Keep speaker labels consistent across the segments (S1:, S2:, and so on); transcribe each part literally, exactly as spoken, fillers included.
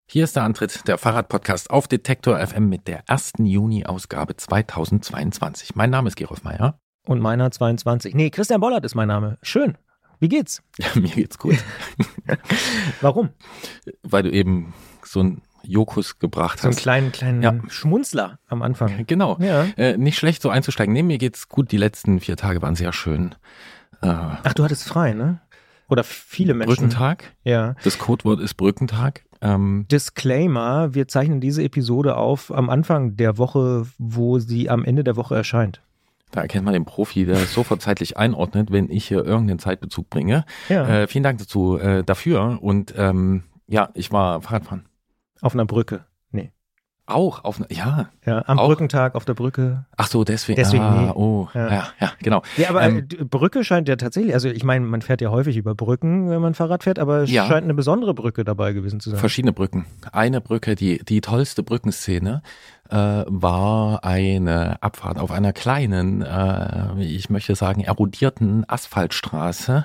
S1: Hier ist der Antritt, der Fahrradpodcast auf Detektor F M mit der ersten Juni-Ausgabe zweitausendzweiundzwanzig. Mein Name ist Gerolf Meyer.
S2: Und meiner zweiundzwanzig. Nee, Christian Bollert ist mein Name. Schön. Wie geht's?
S1: Ja, mir geht's gut.
S2: Warum?
S1: Weil du eben so einen Jokus gebracht hast.
S2: So einen kleinen, kleinen
S1: ja.
S2: Schmunzler am Anfang.
S1: Genau.
S2: Ja.
S1: Äh, nicht schlecht so einzusteigen. Nee, mir geht's gut. Die letzten vier Tage waren sehr schön. Äh,
S2: Ach, du hattest frei, ne? Oder viele Menschen.
S1: Brückentag.
S2: Ja.
S1: Das Codewort ist Brückentag. Ähm,
S2: Disclaimer, wir zeichnen diese Episode auf am Anfang der Woche, wo sie am Ende der Woche erscheint.
S1: Da erkennt man den Profi, der es sofort zeitlich einordnet, wenn ich hier irgendeinen Zeitbezug bringe.
S2: Ja.
S1: Äh, vielen Dank dazu, äh, dafür. Und ähm, ja, ich war Fahrradfahren.
S2: Auf einer Brücke. Nee.
S1: Auch auf einer, ja.
S2: Ja, am
S1: auch.
S2: Brückentag auf der Brücke.
S1: Ach so, deswegen.
S2: Deswegen,
S1: ah,
S2: nee.
S1: Oh, ja. ja, ja, genau.
S2: Ja, aber
S1: Ähm,
S2: äh, Brücke scheint ja tatsächlich, also ich meine, man fährt ja häufig über Brücken, wenn man Fahrrad fährt, aber es
S1: Ja.
S2: scheint eine besondere Brücke dabei gewesen zu sein.
S1: Verschiedene Brücken. Eine Brücke, die, die tollste Brückenszene, äh, war eine Abfahrt auf einer kleinen, äh, ich möchte sagen, erodierten Asphaltstraße.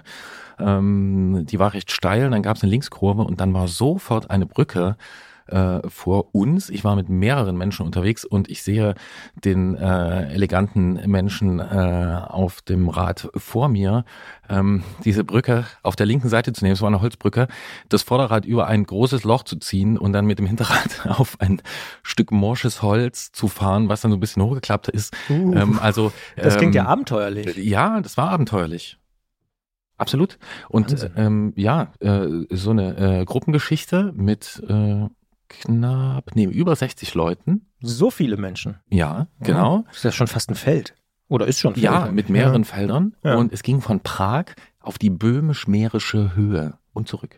S1: Ähm, die war recht steil, dann gab es eine Linkskurve und dann war sofort eine Brücke äh, vor uns. Ich war mit mehreren Menschen unterwegs und ich sehe den äh, eleganten Menschen äh, auf dem Rad vor mir, ähm, diese Brücke auf der linken Seite zu nehmen, es war eine Holzbrücke, das Vorderrad über ein großes Loch zu ziehen und dann mit dem Hinterrad auf ein Stück morsches Holz zu fahren, was dann so ein bisschen hochgeklappt ist.
S2: Uh,
S1: ähm, also
S2: das klingt
S1: ähm,
S2: ja abenteuerlich.
S1: Ja, das war abenteuerlich. Absolut. Und
S2: Wahnsinn.
S1: ähm, ja, äh, so eine äh, Gruppengeschichte mit äh, knapp, nee, über sechzig Leuten.
S2: So viele Menschen.
S1: Ja, genau.
S2: Das ist ja schon fast ein Feld. Oder ist schon ein Feld.
S1: Ja, mit mehreren
S2: Ja.
S1: Feldern.
S2: Ja.
S1: Und es ging von Prag auf die böhmisch-mährische Höhe und zurück.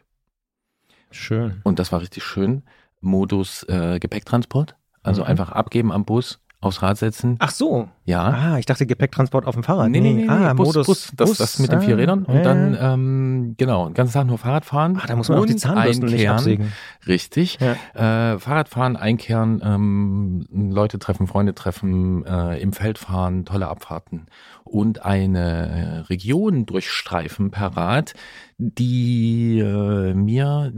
S2: Schön.
S1: Und das war richtig schön. Modus äh, Gepäcktransport. Also
S2: Mhm.
S1: einfach abgeben am Bus, aufs Rad setzen.
S2: Ach so.
S1: Ja.
S2: Ah, ich dachte Gepäcktransport auf dem Fahrrad.
S1: Nee, nee, nee, nee.
S2: Ah,
S1: Bus,
S2: Modus
S1: Bus, das,
S2: Bus.
S1: das mit den
S2: ah,
S1: vier Rädern. Und
S2: ja,
S1: dann,
S2: ja.
S1: ähm, genau, den ganzen Tag nur Fahrrad fahren.
S2: Ach, da muss man auch die
S1: und
S2: Zahnbürsten nicht
S1: einkehren.
S2: absägen.
S1: Richtig.
S2: Ja.
S1: Äh, Fahrradfahren, einkehren, ähm, Leute treffen, Freunde treffen, äh, im Feld fahren, tolle Abfahrten und eine Region durchstreifen per Rad, die äh, mir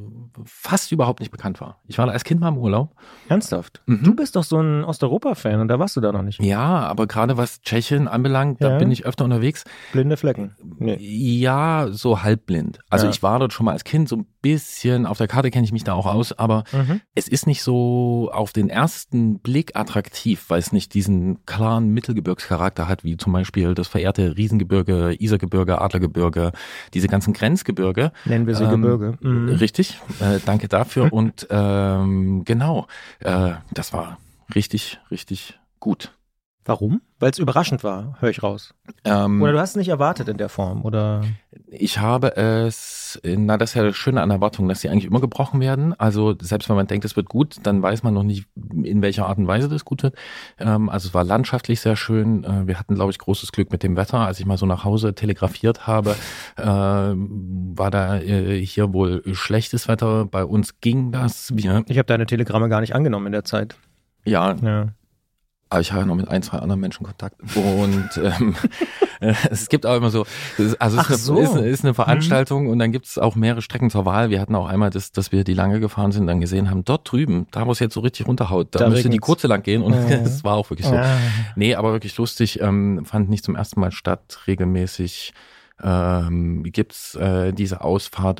S1: fast überhaupt nicht bekannt war. Ich war da als Kind mal im Urlaub.
S2: Ernsthaft?
S1: Mhm.
S2: Du bist doch so ein Osteuropa-Fan und da warst du da noch nicht.
S1: Ja, aber gerade was Tschechien anbelangt, da
S2: Ja.
S1: bin ich öfter unterwegs.
S2: Blinde Flecken. Nee.
S1: Ja, so halbblind. Also
S2: Ja.
S1: ich war dort schon mal als Kind so ein bisschen, auf der Karte kenne ich mich da auch aus, aber
S2: Mhm.
S1: es ist nicht so auf den ersten Blick attraktiv, weil es nicht diesen klaren Mittelgebirgscharakter hat, wie zum Beispiel das verehrte Riesengebirge, Isergebirge, Adlergebirge, diese ganzen Grenzgebirge.
S2: Nennen wir sie
S1: Ähm,
S2: Gebirge. Mhm.
S1: Richtig, äh, danke dafür. Und ähm, genau, äh, das war richtig, richtig gut.
S2: Warum? Weil es überraschend war, höre ich raus.
S1: Ähm,
S2: Oder du hast es nicht erwartet in der Form, oder?
S1: Ich habe es, na das ist ja das Schöne an Erwartungen, dass sie eigentlich immer gebrochen werden. Also selbst wenn man denkt, es wird gut, dann weiß man noch nicht, in welcher Art und Weise das gut wird. Ähm, also es war landschaftlich sehr schön. Äh, wir hatten, glaube ich, großes Glück mit dem Wetter. Als ich mal so nach Hause telegrafiert habe, äh, war da äh, hier wohl schlechtes Wetter. Bei uns ging das. Wir,
S2: Ich habe deine Telegramme gar nicht angenommen in der Zeit.
S1: ja,
S2: Ja.
S1: aber ich habe noch mit ein, zwei anderen Menschen Kontakt. Und ähm, es gibt auch immer so, also es
S2: Ach
S1: ist,
S2: so.
S1: eine, ist, eine, ist eine Veranstaltung und dann gibt es auch mehrere Strecken zur Wahl. Wir hatten auch einmal, das, dass wir die lange gefahren sind, dann gesehen haben, dort drüben, da wo es jetzt so richtig runterhaut, da,
S2: Da
S1: müsste die
S2: regnet's.
S1: kurze lang gehen und
S2: Ja.
S1: es war auch wirklich so.
S2: Ja.
S1: Nee, aber wirklich lustig, ähm, fand nicht zum ersten Mal statt, regelmäßig ähm, gibt's äh, diese Ausfahrt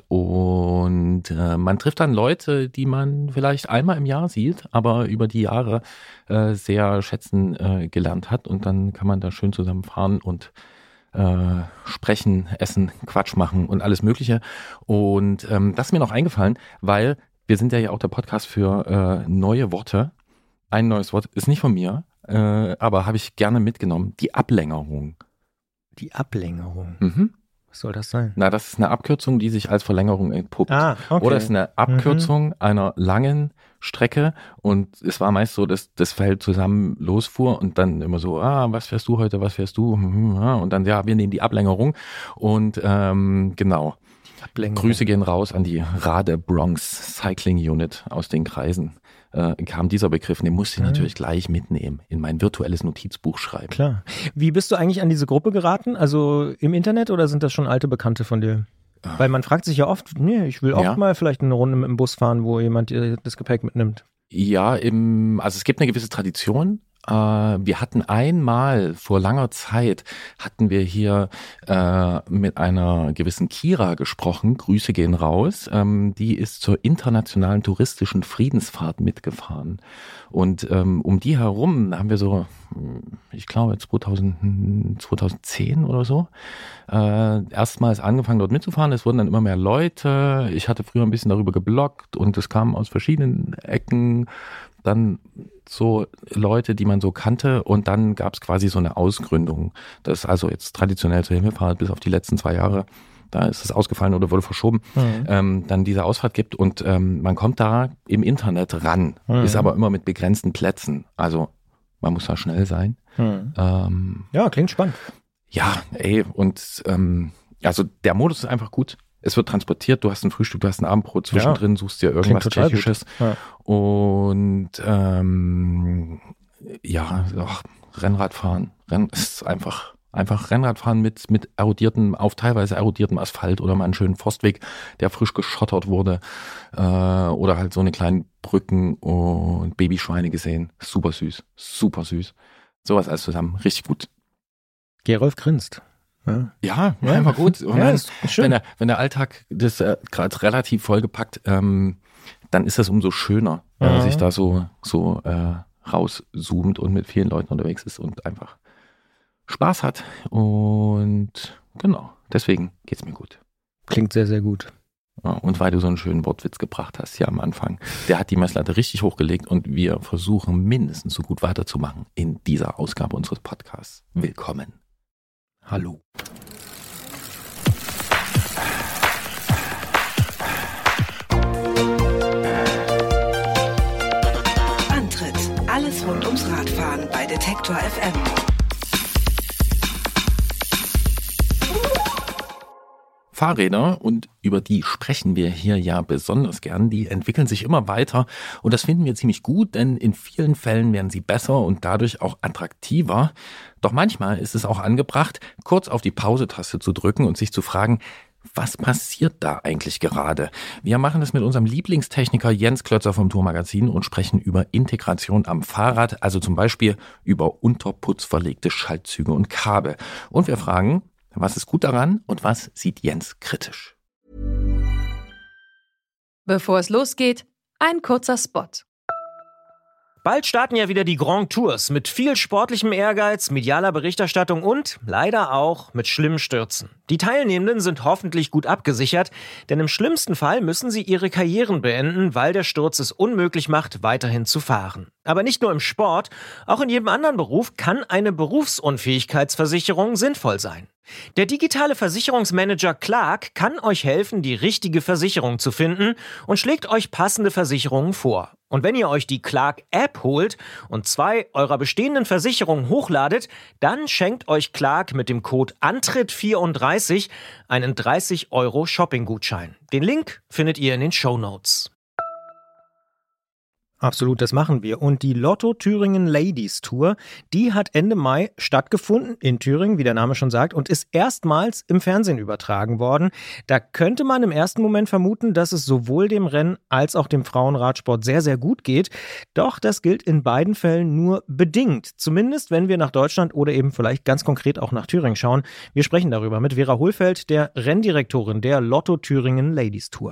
S1: und äh, man trifft dann Leute, die man vielleicht einmal im Jahr sieht, aber über die Jahre äh, sehr schätzen äh, gelernt hat und dann kann man da schön zusammen fahren und äh, sprechen, essen, Quatsch machen und alles Mögliche. Und ähm, das ist mir noch eingefallen, weil wir sind ja ja auch der Podcast für äh, neue Worte. Ein neues Wort ist nicht von mir, äh, aber habe ich gerne mitgenommen. Die Ablängerung.
S2: Die Ablängerung.
S1: Mhm.
S2: Was soll das sein?
S1: Na, das ist eine Abkürzung, die sich als Verlängerung entpuppt.
S2: Ah, okay.
S1: Oder es ist eine Abkürzung einer langen Strecke und es war meist so, dass das Feld zusammen losfuhr und dann immer so, ah, was fährst du heute, was fährst du? Und dann, ja, wir nehmen die Ablängerung und ähm, genau.
S2: Ablängerung.
S1: Grüße gehen raus an die Rade Bronx Cycling Unit aus den Kreisen. Äh, kam dieser Begriff, den musste ich
S2: Ah.
S1: natürlich gleich mitnehmen, in mein virtuelles Notizbuch schreiben.
S2: Klar. Wie bist du eigentlich an diese Gruppe geraten? Also im Internet oder sind das schon alte Bekannte von dir? Weil man fragt sich ja oft, nee, ich will auch
S1: ja.
S2: mal vielleicht eine Runde mit dem Bus fahren, wo jemand das Gepäck mitnimmt.
S1: Ja, im, also es gibt eine gewisse Tradition. Wir hatten einmal vor langer Zeit, hatten wir hier äh, mit einer gewissen Kira gesprochen, Grüße gehen raus, ähm, die ist zur internationalen touristischen Friedensfahrt mitgefahren. Und ähm, um die herum haben wir so, ich glaube zweitausend, zweitausendzehn oder so, äh, erstmals angefangen dort mitzufahren. Es wurden dann immer mehr Leute. Ich hatte früher ein bisschen darüber gebloggt und es kamen aus verschiedenen Ecken dann so Leute, die man so kannte, und dann gab es quasi so eine Ausgründung. Das ist also jetzt traditionell zur Himmelfahrt bis auf die letzten zwei Jahre, da ist es ausgefallen oder wurde verschoben, mhm. ähm, dann diese Ausfahrt gibt und ähm, man kommt da im Internet ran, mhm. ist aber immer mit begrenzten Plätzen. Also man muss da schnell sein. Mhm. Ähm,
S2: ja, klingt spannend.
S1: Ja, ey, und ähm, also der Modus ist einfach gut. Es wird transportiert, du hast ein Frühstück, du hast ein Abendbrot zwischendrin, ja. suchst dir irgendwas Tschechisches. Ja. Und ähm, ja, ach, Rennradfahren. Renn, ist einfach, einfach Rennradfahren mit, mit erodiertem, auf teilweise erodiertem Asphalt oder mal einen schönen Forstweg, der frisch geschottert wurde. Äh, oder halt so eine kleinen Brücken und Babyschweine gesehen. Super süß, super süß. Sowas alles zusammen, richtig gut.
S2: Gerolf grinst. Ja,
S1: ja, ja, einfach gut. Und
S2: ja,
S1: dann,
S2: ist schön.
S1: Wenn, der, wenn der Alltag das äh, gerade relativ vollgepackt, ähm, dann ist das umso schöner, wenn man sich da so, so äh, rauszoomt und mit vielen Leuten unterwegs ist und einfach Spaß hat. Und genau, deswegen geht's mir gut.
S2: Klingt sehr, sehr gut.
S1: Ja, und weil du so einen schönen Wortwitz gebracht hast hier am Anfang, der hat die Messlatte richtig hochgelegt und wir versuchen mindestens so gut weiterzumachen in dieser Ausgabe unseres Podcasts. Willkommen. Hallo.
S3: Antritt: Alles rund ums Radfahren bei Detektor F M.
S1: Fahrräder, und über die sprechen wir hier ja besonders gern, die entwickeln sich immer weiter und das finden wir ziemlich gut, denn in vielen Fällen werden sie besser und dadurch auch attraktiver. Doch manchmal ist es auch angebracht, kurz auf die Pause-Taste zu drücken und sich zu fragen, was passiert da eigentlich gerade? Wir machen das mit unserem Lieblingstechniker Jens Klötzer vom Tourmagazin und sprechen über Integration am Fahrrad, also zum Beispiel über unterputzverlegte Schaltzüge und Kabel. Und wir fragen, was ist gut daran und was sieht Jens kritisch?
S4: Bevor es losgeht, ein kurzer Spot.
S2: Bald starten ja wieder die Grand Tours mit viel sportlichem Ehrgeiz, medialer Berichterstattung und leider auch mit schlimmen Stürzen. Die Teilnehmenden sind hoffentlich gut abgesichert, denn im schlimmsten Fall müssen sie ihre Karrieren beenden, weil der Sturz es unmöglich macht, weiterhin zu fahren. Aber nicht nur im Sport, auch in jedem anderen Beruf kann eine Berufsunfähigkeitsversicherung sinnvoll sein. Der digitale Versicherungsmanager Clark kann euch helfen, die richtige Versicherung zu finden und schlägt euch passende Versicherungen vor. Und wenn ihr euch die Clark-App holt und zwei eurer bestehenden Versicherungen hochladet, dann schenkt euch Clark mit dem Code Antritt vierunddreißig einen dreißig Euro Shopping-Gutschein. Den Link findet ihr in den Shownotes. Absolut, das machen wir. Und die Lotto Thüringen Ladies Tour, die hat Ende Mai stattgefunden in Thüringen, wie der Name schon sagt, und ist erstmals im Fernsehen übertragen worden. Da könnte man im ersten Moment vermuten, dass es sowohl dem Rennen als auch dem Frauenradsport sehr, sehr gut geht. Doch das gilt in beiden Fällen nur bedingt. Zumindest, wenn wir nach Deutschland oder eben vielleicht ganz konkret auch nach Thüringen schauen. Wir sprechen darüber mit Vera Hohlfeld, der Renndirektorin der Lotto Thüringen Ladies Tour.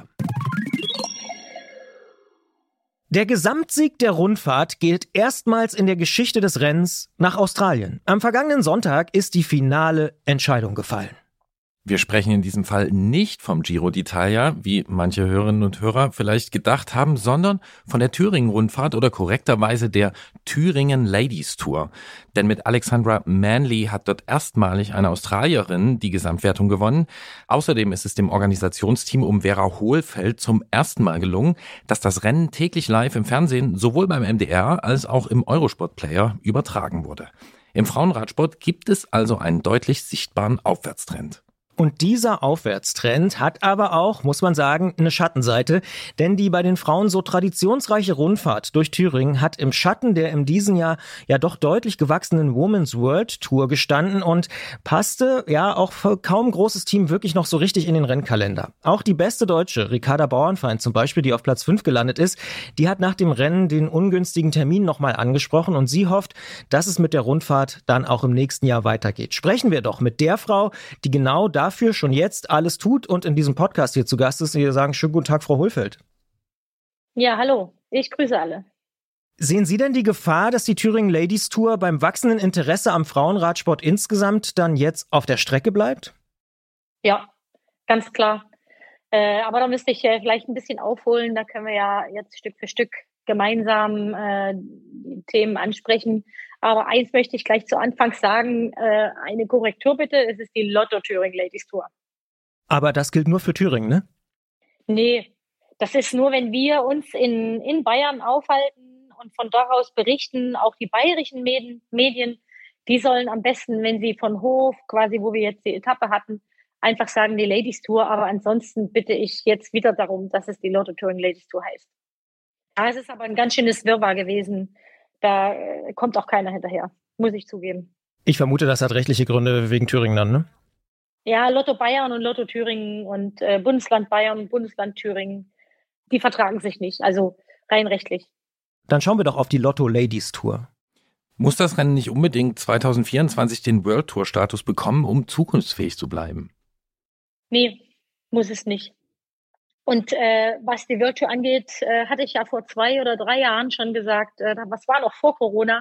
S2: Der Gesamtsieg der Rundfahrt geht erstmals in der Geschichte des Rennens nach Australien. Am vergangenen Sonntag ist die finale Entscheidung gefallen.
S1: Wir sprechen in diesem Fall nicht vom Giro d'Italia, wie manche Hörerinnen und Hörer vielleicht gedacht haben, sondern von der Thüringen-Rundfahrt oder korrekterweise der Thüringen Ladies Tour. Denn mit Alexandra Manley hat dort erstmalig eine Australierin die Gesamtwertung gewonnen. Außerdem ist es dem Organisationsteam um Vera Hohlfeld zum ersten Mal gelungen, dass das Rennen täglich live im Fernsehen sowohl beim M D R als auch im Eurosport-Player übertragen wurde. Im Frauenradsport gibt es also einen deutlich sichtbaren Aufwärtstrend.
S2: Und dieser Aufwärtstrend hat aber auch, muss man sagen, eine Schattenseite. Denn die bei den Frauen so traditionsreiche Rundfahrt durch Thüringen hat im Schatten der in diesem Jahr ja doch deutlich gewachsenen Women's World Tour gestanden und passte ja auch für kaum großes Team wirklich noch so richtig in den Rennkalender. Auch die beste Deutsche, Ricarda Bauernfeind zum Beispiel, die auf Platz fünf gelandet ist, die hat nach dem Rennen den ungünstigen Termin nochmal angesprochen und sie hofft, dass es mit der Rundfahrt dann auch im nächsten Jahr weitergeht. Sprechen wir doch mit der Frau, die genau da dafür schon jetzt alles tut und in diesem Podcast hier zu Gast ist. Wir sagen schönen guten Tag, Frau Hohlfeld.
S5: Ja, hallo. Ich grüße alle.
S2: Sehen Sie denn die Gefahr, dass die Thüringen Ladies Tour beim wachsenden Interesse am Frauenradsport insgesamt dann jetzt auf der Strecke bleibt?
S5: Ja, ganz klar. Äh, aber da müsste ich äh, vielleicht ein bisschen aufholen. Da können wir ja jetzt Stück für Stück gemeinsam äh, die Themen ansprechen. Aber eins möchte ich gleich zu Anfang sagen, äh, eine Korrektur bitte, es ist die Lotto Thüringen Ladies Tour.
S2: Aber das gilt nur für Thüringen, ne?
S5: Nee, das ist nur, wenn wir uns in, in Bayern aufhalten und von dort aus berichten, auch die bayerischen Medien, Medien, die sollen am besten, wenn sie von Hof, quasi wo wir jetzt die Etappe hatten, einfach sagen die Ladies Tour. Aber ansonsten bitte ich jetzt wieder darum, dass es die Lotto Thüringen Ladies Tour heißt. Ja, es ist aber ein ganz schönes Wirrwarr gewesen. Da äh, kommt auch keiner hinterher, muss ich zugeben.
S2: Ich vermute, das hat rechtliche Gründe wegen Thüringen dann, ne?
S5: Ja, Lotto Bayern und Lotto Thüringen und äh, Bundesland Bayern und Bundesland Thüringen, die vertragen sich nicht, also rein rechtlich.
S2: Dann schauen wir doch auf die Lotto Ladies Tour.
S1: Muss das Rennen nicht unbedingt zwanzig vierundzwanzig den World Tour Status bekommen, um zukunftsfähig zu bleiben?
S5: Nee, muss es nicht. Und äh, was die World Tour angeht, äh, hatte ich ja vor zwei oder drei Jahren schon gesagt, äh, was war noch vor Corona,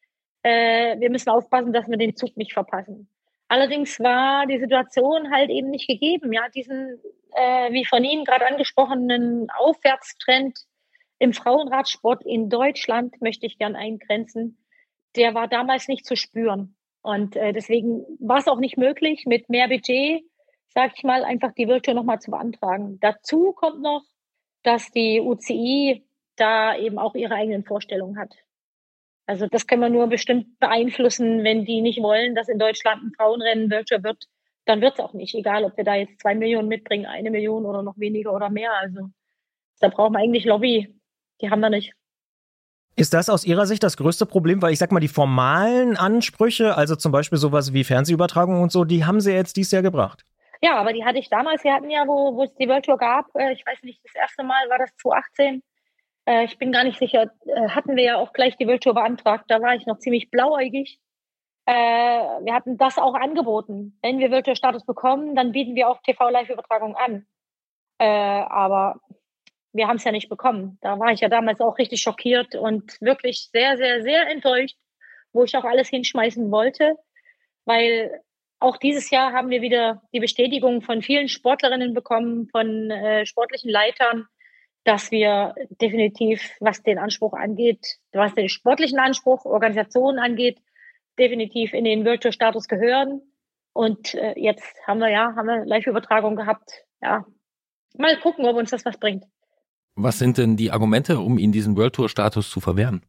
S5: äh, wir müssen aufpassen, dass wir den Zug nicht verpassen. Allerdings war die Situation halt eben nicht gegeben. Ja, diesen, äh, wie von Ihnen gerade angesprochenen Aufwärtstrend im Frauenradsport in Deutschland möchte ich gern eingrenzen. Der war damals nicht zu spüren. Und äh, deswegen war es auch nicht möglich, mit mehr Budget, sag ich mal, einfach die World Tour nochmal zu beantragen. Dazu kommt noch, dass die U C I da eben auch ihre eigenen Vorstellungen hat. Also das können wir nur bestimmt beeinflussen, wenn die nicht wollen, dass in Deutschland ein Frauenrennen World Tour wird, dann wird es auch nicht. Egal, ob wir da jetzt zwei Millionen mitbringen, eine Million oder noch weniger oder mehr. Also da brauchen wir eigentlich Lobby. Die haben wir nicht.
S2: Ist das aus Ihrer Sicht das größte Problem? Weil ich sag mal, die formalen Ansprüche, also zum Beispiel sowas wie Fernsehübertragung und so, die haben Sie jetzt dieses Jahr gebracht.
S5: Ja, aber die hatte ich damals. Wir hatten ja, wo, wo es die World Tour gab, äh, ich weiß nicht, das erste Mal war das zwanzig achtzehn. Äh, ich bin gar nicht sicher, äh, hatten wir ja auch gleich die World Tour beantragt. Da war ich noch ziemlich blauäugig. Äh, wir hatten das auch angeboten. Wenn wir World Tour Status bekommen, dann bieten wir auch T V-Live-Übertragung an. Äh, aber wir haben es ja nicht bekommen. Da war ich ja damals auch richtig schockiert und wirklich sehr, sehr, sehr enttäuscht, wo ich auch alles hinschmeißen wollte, weil auch dieses Jahr haben wir wieder die Bestätigung von vielen Sportlerinnen bekommen, von äh, sportlichen Leitern, dass wir definitiv, was den Anspruch angeht, was den sportlichen Anspruch, Organisationen angeht, definitiv in den World Tour Status gehören. Und äh, jetzt haben wir ja, haben wir Live-Übertragung gehabt. Ja, mal gucken, ob uns das was bringt.
S1: Was sind denn die Argumente, um Ihnen diesen World Tour Status zu verwehren?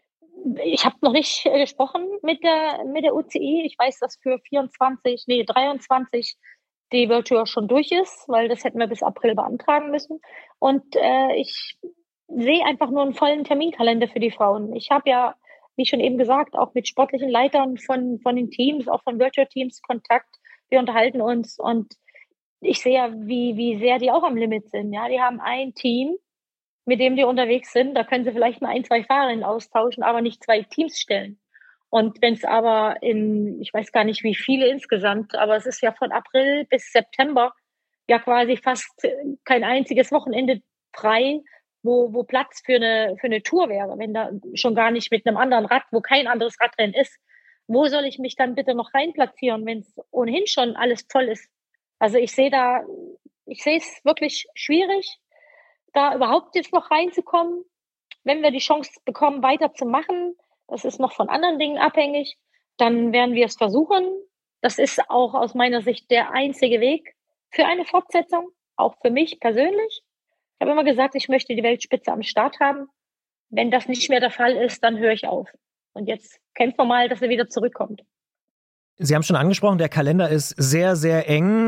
S5: Ich habe noch nicht äh, gesprochen mit der mit der U C I. Ich weiß, dass für vierundzwanzig, nee dreiundzwanzig die World Tour schon durch ist, weil das hätten wir bis April beantragen müssen. Und äh, ich sehe einfach nur einen vollen Terminkalender für die Frauen. Ich habe ja, wie schon eben gesagt, auch mit sportlichen Leitern von von den Teams, auch von World Tour Teams Kontakt. Wir unterhalten uns und ich sehe ja, wie wie sehr die auch am Limit sind. Ja, die haben ein Team, mit dem die unterwegs sind. Da können sie vielleicht mal ein, zwei Fahrerinnen austauschen, aber nicht zwei Teams stellen. Und wenn es aber in, ich weiß gar nicht, wie viele insgesamt, aber es ist ja von April bis September ja quasi fast kein einziges Wochenende frei, wo, wo Platz für eine, für eine Tour wäre, wenn da schon gar nicht mit einem anderen Rad, wo kein anderes Radrennen ist. Wo soll ich mich dann bitte noch reinplatzieren, wenn es ohnehin schon alles voll ist? Also ich sehe da, ich sehe es wirklich schwierig, da überhaupt jetzt noch reinzukommen, wenn wir die Chance bekommen, weiterzumachen. Das ist noch von anderen Dingen abhängig. Dann werden wir es versuchen. Das ist auch aus meiner Sicht der einzige Weg für eine Fortsetzung, auch für mich persönlich. Ich habe immer gesagt, ich möchte die Weltspitze am Start haben. Wenn das nicht mehr der Fall ist, dann höre ich auf. Und jetzt kämpfen wir mal, dass er wieder zurückkommt.
S2: Sie haben schon angesprochen, der Kalender ist sehr, sehr eng.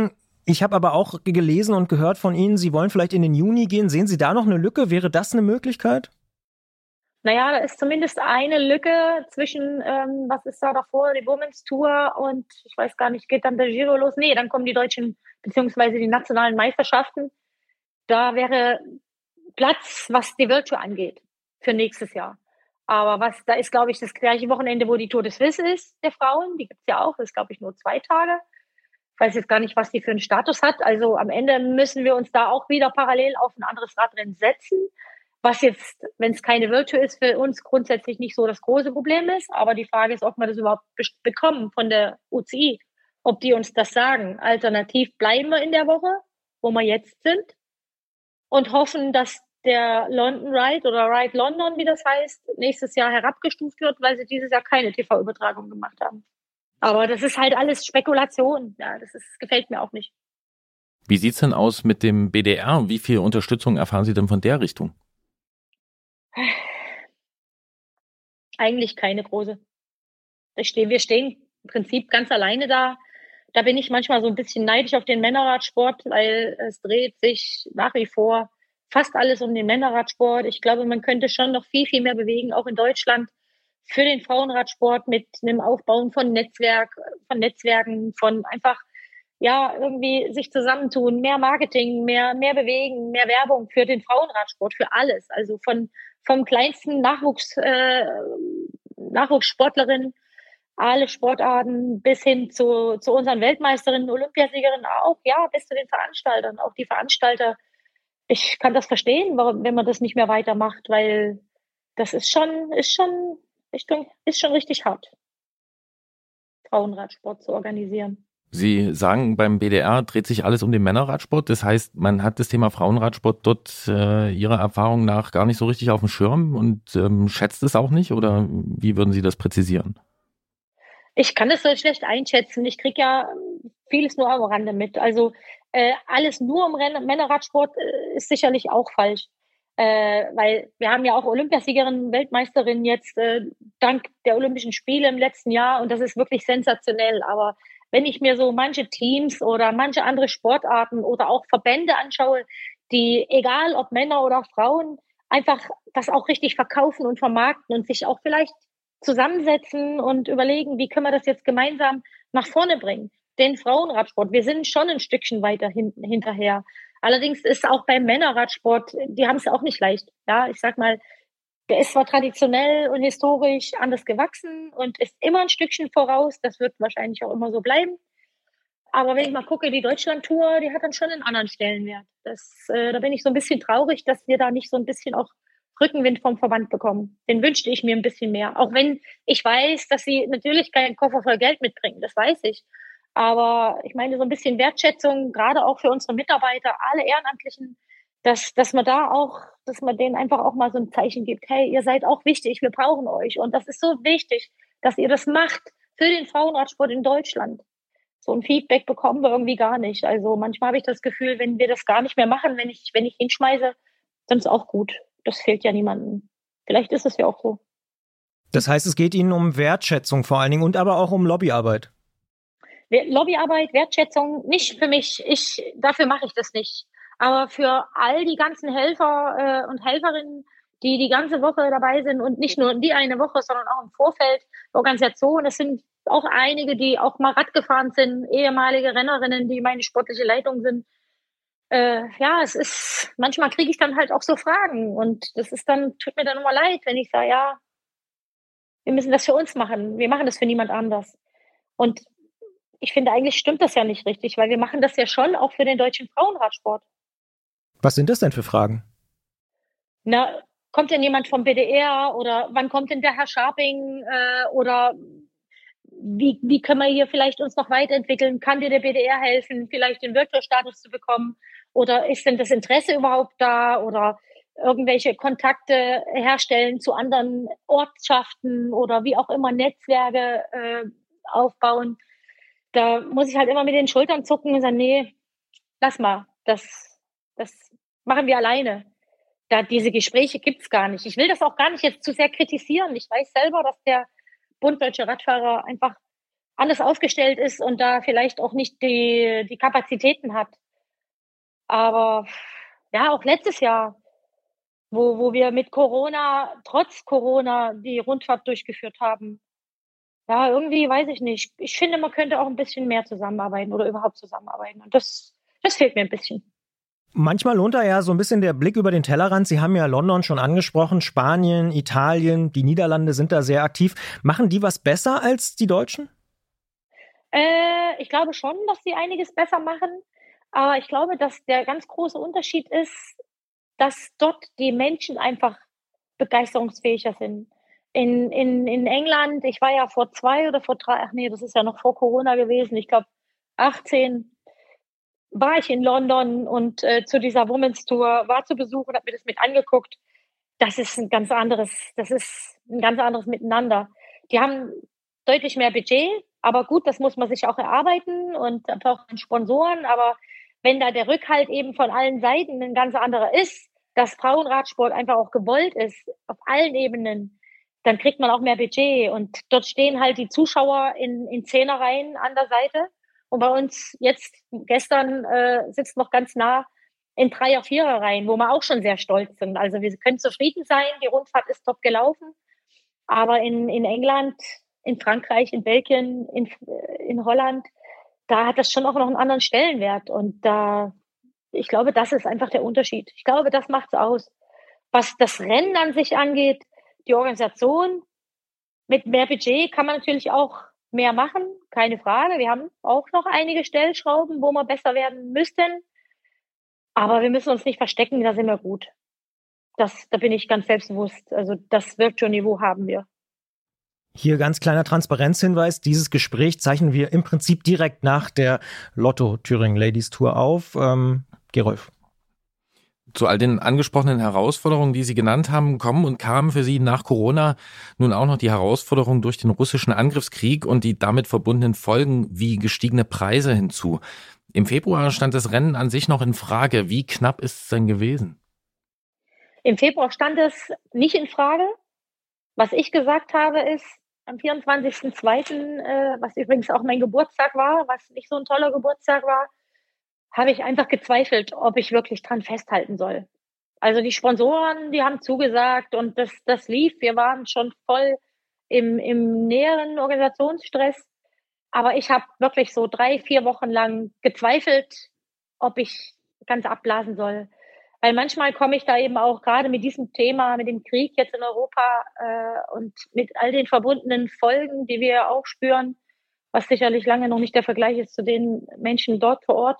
S2: Ich habe aber auch gelesen und gehört von Ihnen, Sie wollen vielleicht in den Juni gehen. Sehen Sie da noch eine Lücke? Wäre das eine Möglichkeit?
S5: Naja, da ist zumindest eine Lücke zwischen, ähm, was ist da davor, die Women's Tour und ich weiß gar nicht, geht dann der Giro los? Nee, dann kommen die deutschen beziehungsweise die nationalen Meisterschaften. Da wäre Platz, was die World Tour angeht, für nächstes Jahr. Aber was, da ist, glaube ich, das gleiche Wochenende, wo die Tour de Suisse ist, der Frauen. Die gibt's ja auch, das ist, glaube ich, nur zwei Tage. Ich weiß jetzt gar nicht, was die für einen Status hat. Also am Ende müssen wir uns da auch wieder parallel auf ein anderes Radrennen setzen. Was jetzt, wenn es keine World Tour ist, für uns grundsätzlich nicht so das große Problem ist. Aber die Frage ist, ob wir das überhaupt be- bekommen von der U C I. Ob die uns das sagen. Alternativ bleiben wir in der Woche, wo wir jetzt sind. Und hoffen, dass der London Ride oder Ride London, wie das heißt, nächstes Jahr herabgestuft wird, weil sie dieses Jahr keine T V-Übertragung gemacht haben. Aber das ist halt alles Spekulation. Ja, das ist, gefällt mir auch nicht.
S1: Wie sieht's denn aus mit dem B D R? Wie viel Unterstützung erfahren Sie denn von der Richtung?
S5: Eigentlich keine große. Ich stehe, wir stehen im Prinzip ganz alleine da. Da bin ich manchmal so ein bisschen neidisch auf den Männerradsport, weil es dreht sich nach wie vor fast alles um den Männerradsport. Ich glaube, man könnte schon noch viel, viel mehr bewegen, auch in Deutschland, für den Frauenradsport mit einem Aufbauen von Netzwerk, von Netzwerken, von einfach, ja, irgendwie sich zusammentun, mehr Marketing, mehr, mehr bewegen, mehr Werbung für den Frauenradsport, für alles. Also von, vom kleinsten Nachwuchs, äh, Nachwuchssportlerin, alle Sportarten bis hin zu, zu unseren Weltmeisterinnen, Olympiasiegerinnen auch, ja, bis zu den Veranstaltern, auch die Veranstalter. Ich kann das verstehen, warum, wenn man das nicht mehr weitermacht, weil das ist schon, ist schon, Richtung, ist schon richtig hart, Frauenradsport zu organisieren.
S1: Sie sagen, beim B D R dreht sich alles um den Männerradsport. Das heißt, man hat das Thema Frauenradsport dort äh, Ihrer Erfahrung nach gar nicht so richtig auf dem Schirm und ähm, schätzt es auch nicht? Oder wie würden Sie das präzisieren?
S5: Ich kann das so schlecht einschätzen. Ich kriege ja vieles nur am Rande mit. Also äh, alles nur um Renn- Männerradsport äh, ist sicherlich auch falsch. Äh, weil wir haben ja auch Olympiasiegerin, Weltmeisterin jetzt äh, dank der Olympischen Spiele im letzten Jahr und das ist wirklich sensationell. Aber wenn ich mir so manche Teams oder manche andere Sportarten oder auch Verbände anschaue, die, egal ob Männer oder Frauen, einfach das auch richtig verkaufen und vermarkten und sich auch vielleicht zusammensetzen und überlegen, wie können wir das jetzt gemeinsam nach vorne bringen. Den Frauenradsport, wir sind schon ein Stückchen weiter hin, hinterher. Allerdings ist auch beim Männerradsport, die haben es auch nicht leicht. Ja, ich sag mal, der ist zwar traditionell und historisch anders gewachsen und ist immer ein Stückchen voraus. Das wird wahrscheinlich auch immer so bleiben. Aber wenn ich mal gucke, die Deutschland-Tour, die hat dann schon einen anderen Stellenwert. Das, äh, da bin ich so ein bisschen traurig, dass wir da nicht so ein bisschen auch Rückenwind vom Verband bekommen. Den wünschte ich mir ein bisschen mehr. Auch wenn ich weiß, dass sie natürlich keinen Koffer voll Geld mitbringen. Das weiß ich. Aber ich meine, so ein bisschen Wertschätzung, gerade auch für unsere Mitarbeiter, alle Ehrenamtlichen, dass, dass man da auch, dass man denen einfach auch mal so ein Zeichen gibt. Hey, ihr seid auch wichtig, wir brauchen euch. Und das ist so wichtig, dass ihr das macht für den Frauenradsport in Deutschland. So ein Feedback bekommen wir irgendwie gar nicht. Also manchmal habe ich das Gefühl, wenn wir das gar nicht mehr machen, wenn ich, wenn ich hinschmeiße, dann ist auch gut. Das fehlt ja niemandem. Vielleicht ist es ja auch so.
S2: Das heißt, es geht Ihnen um Wertschätzung vor allen Dingen und aber auch um Lobbyarbeit.
S5: Lobbyarbeit, Wertschätzung, nicht für mich. Ich, dafür mache ich das nicht. Aber für all die ganzen Helfer äh, und Helferinnen, die die ganze Woche dabei sind und nicht nur die eine Woche, sondern auch im Vorfeld, Organisation. Es sind auch einige, die auch mal Rad gefahren sind, ehemalige Rennerinnen, die meine sportliche Leitung sind. Äh, ja, es ist, manchmal kriege ich dann halt auch so Fragen und das ist dann, tut mir dann immer leid, wenn ich sage, ja, wir müssen das für uns machen. Wir machen das für niemand anders. Und ich finde, eigentlich stimmt das ja nicht richtig, weil wir machen das ja schon auch für den deutschen Frauenradsport.
S2: Was sind das denn für Fragen?
S5: Na, kommt denn jemand vom B D R oder wann kommt denn der Herr Scharping äh, oder wie, wie können wir hier vielleicht uns noch weiterentwickeln? Kann dir der B D R helfen, vielleicht den World-Tour-Status zu bekommen? Oder ist denn das Interesse überhaupt da? Oder irgendwelche Kontakte herstellen zu anderen Ortschaften oder wie auch immer Netzwerke äh, aufbauen? Da muss ich halt immer mit den Schultern zucken und sagen, nee, lass mal, das, das machen wir alleine. Da diese Gespräche gibt's gar nicht. Ich will das auch gar nicht jetzt zu sehr kritisieren. Ich weiß selber, dass der Bund Deutscher Radfahrer einfach anders aufgestellt ist und da vielleicht auch nicht die, die Kapazitäten hat. Aber ja, auch letztes Jahr, wo, wo wir mit Corona, trotz Corona, die Rundfahrt durchgeführt haben. Ja, irgendwie weiß ich nicht. Ich finde, man könnte auch ein bisschen mehr zusammenarbeiten oder überhaupt zusammenarbeiten. Und das, das fehlt mir ein bisschen.
S2: Manchmal lohnt da ja so ein bisschen der Blick über den Tellerrand. Sie haben ja London schon angesprochen, Spanien, Italien, die Niederlande sind da sehr aktiv. Machen die was besser als die Deutschen?
S5: Äh, ich glaube schon, dass sie einiges besser machen. Aber ich glaube, dass der ganz große Unterschied ist, dass dort die Menschen einfach begeisterungsfähiger sind. In, in, in England, ich war ja vor zwei oder vor drei, ach nee, das ist ja noch vor Corona gewesen, ich glaube achtzehn, war ich in London und äh, zu dieser Women's Tour, war zu Besuch und habe mir das mit angeguckt. Das ist ein ganz anderes, das ist ein ganz anderes Miteinander. Die haben deutlich mehr Budget, aber gut, das muss man sich auch erarbeiten und auch Sponsoren, aber wenn da der Rückhalt eben von allen Seiten ein ganz anderer ist, dass Frauenradsport einfach auch gewollt ist, auf allen Ebenen, dann kriegt man auch mehr Budget. Und dort stehen halt die Zuschauer in, in Zehnerreihen an der Seite. Und bei uns jetzt, gestern, äh, sitzt noch ganz nah in Dreier-, Vierer-Reihen, wo wir auch schon sehr stolz sind. Also wir können zufrieden sein, die Rundfahrt ist top gelaufen. Aber in, in England, in Frankreich, in Belgien, in, in Holland, da hat das schon auch noch einen anderen Stellenwert. Und da, ich glaube, das ist einfach der Unterschied. Ich glaube, das macht's aus. Was das Rennen an sich angeht, die Organisation, mit mehr Budget kann man natürlich auch mehr machen, keine Frage. Wir haben auch noch einige Stellschrauben, wo wir besser werden müssten. Aber wir müssen uns nicht verstecken, da sind wir gut. Das, da bin ich ganz selbstbewusst. Also das Virtual-Niveau haben wir.
S2: Hier ganz kleiner Transparenzhinweis. Dieses Gespräch zeichnen wir im Prinzip direkt nach der Lotto Thüringen Ladies Tour auf. Ähm, Gerolf.
S1: Zu all den angesprochenen Herausforderungen, die Sie genannt haben, kommen und kamen für Sie nach Corona nun auch noch die Herausforderungen durch den russischen Angriffskrieg und die damit verbundenen Folgen wie gestiegene Preise hinzu. Im Februar stand das Rennen an sich noch in Frage. Wie knapp ist es denn gewesen?
S5: Im Februar stand es nicht in Frage. Was ich gesagt habe ist, am vierundzwanzigsten zweiten, äh, was übrigens auch mein Geburtstag war, was nicht so ein toller Geburtstag war, habe ich einfach gezweifelt, ob ich wirklich dran festhalten soll. Also die Sponsoren, die haben zugesagt und das, das lief. Wir waren schon voll im, im näheren Organisationsstress. Aber ich habe wirklich so drei, vier Wochen lang gezweifelt, ob ich ganz abblasen soll. Weil manchmal komme ich da eben auch gerade mit diesem Thema, mit dem Krieg jetzt in Europa äh, und mit all den verbundenen Folgen, die wir auch spüren, was sicherlich lange noch nicht der Vergleich ist zu den Menschen dort vor Ort,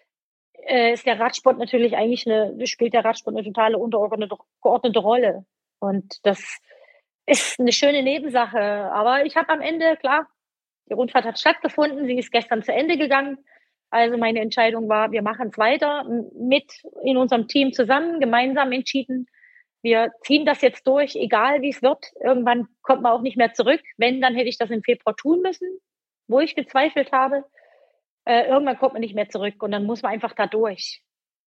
S5: äh, ist der Radsport natürlich eigentlich eine, spielt der Radsport eine totale untergeordnete Rolle. Und das ist eine schöne Nebensache. Aber ich habe am Ende, klar, die Rundfahrt hat stattgefunden, sie ist gestern zu Ende gegangen. Also meine Entscheidung war, wir machen es weiter, mit in unserem Team zusammen, gemeinsam entschieden. Wir ziehen das jetzt durch, egal wie es wird. Irgendwann kommt man auch nicht mehr zurück. Wenn, dann hätte ich das im Februar tun müssen, wo ich gezweifelt habe. Äh, irgendwann kommt man nicht mehr zurück und dann muss man einfach da durch.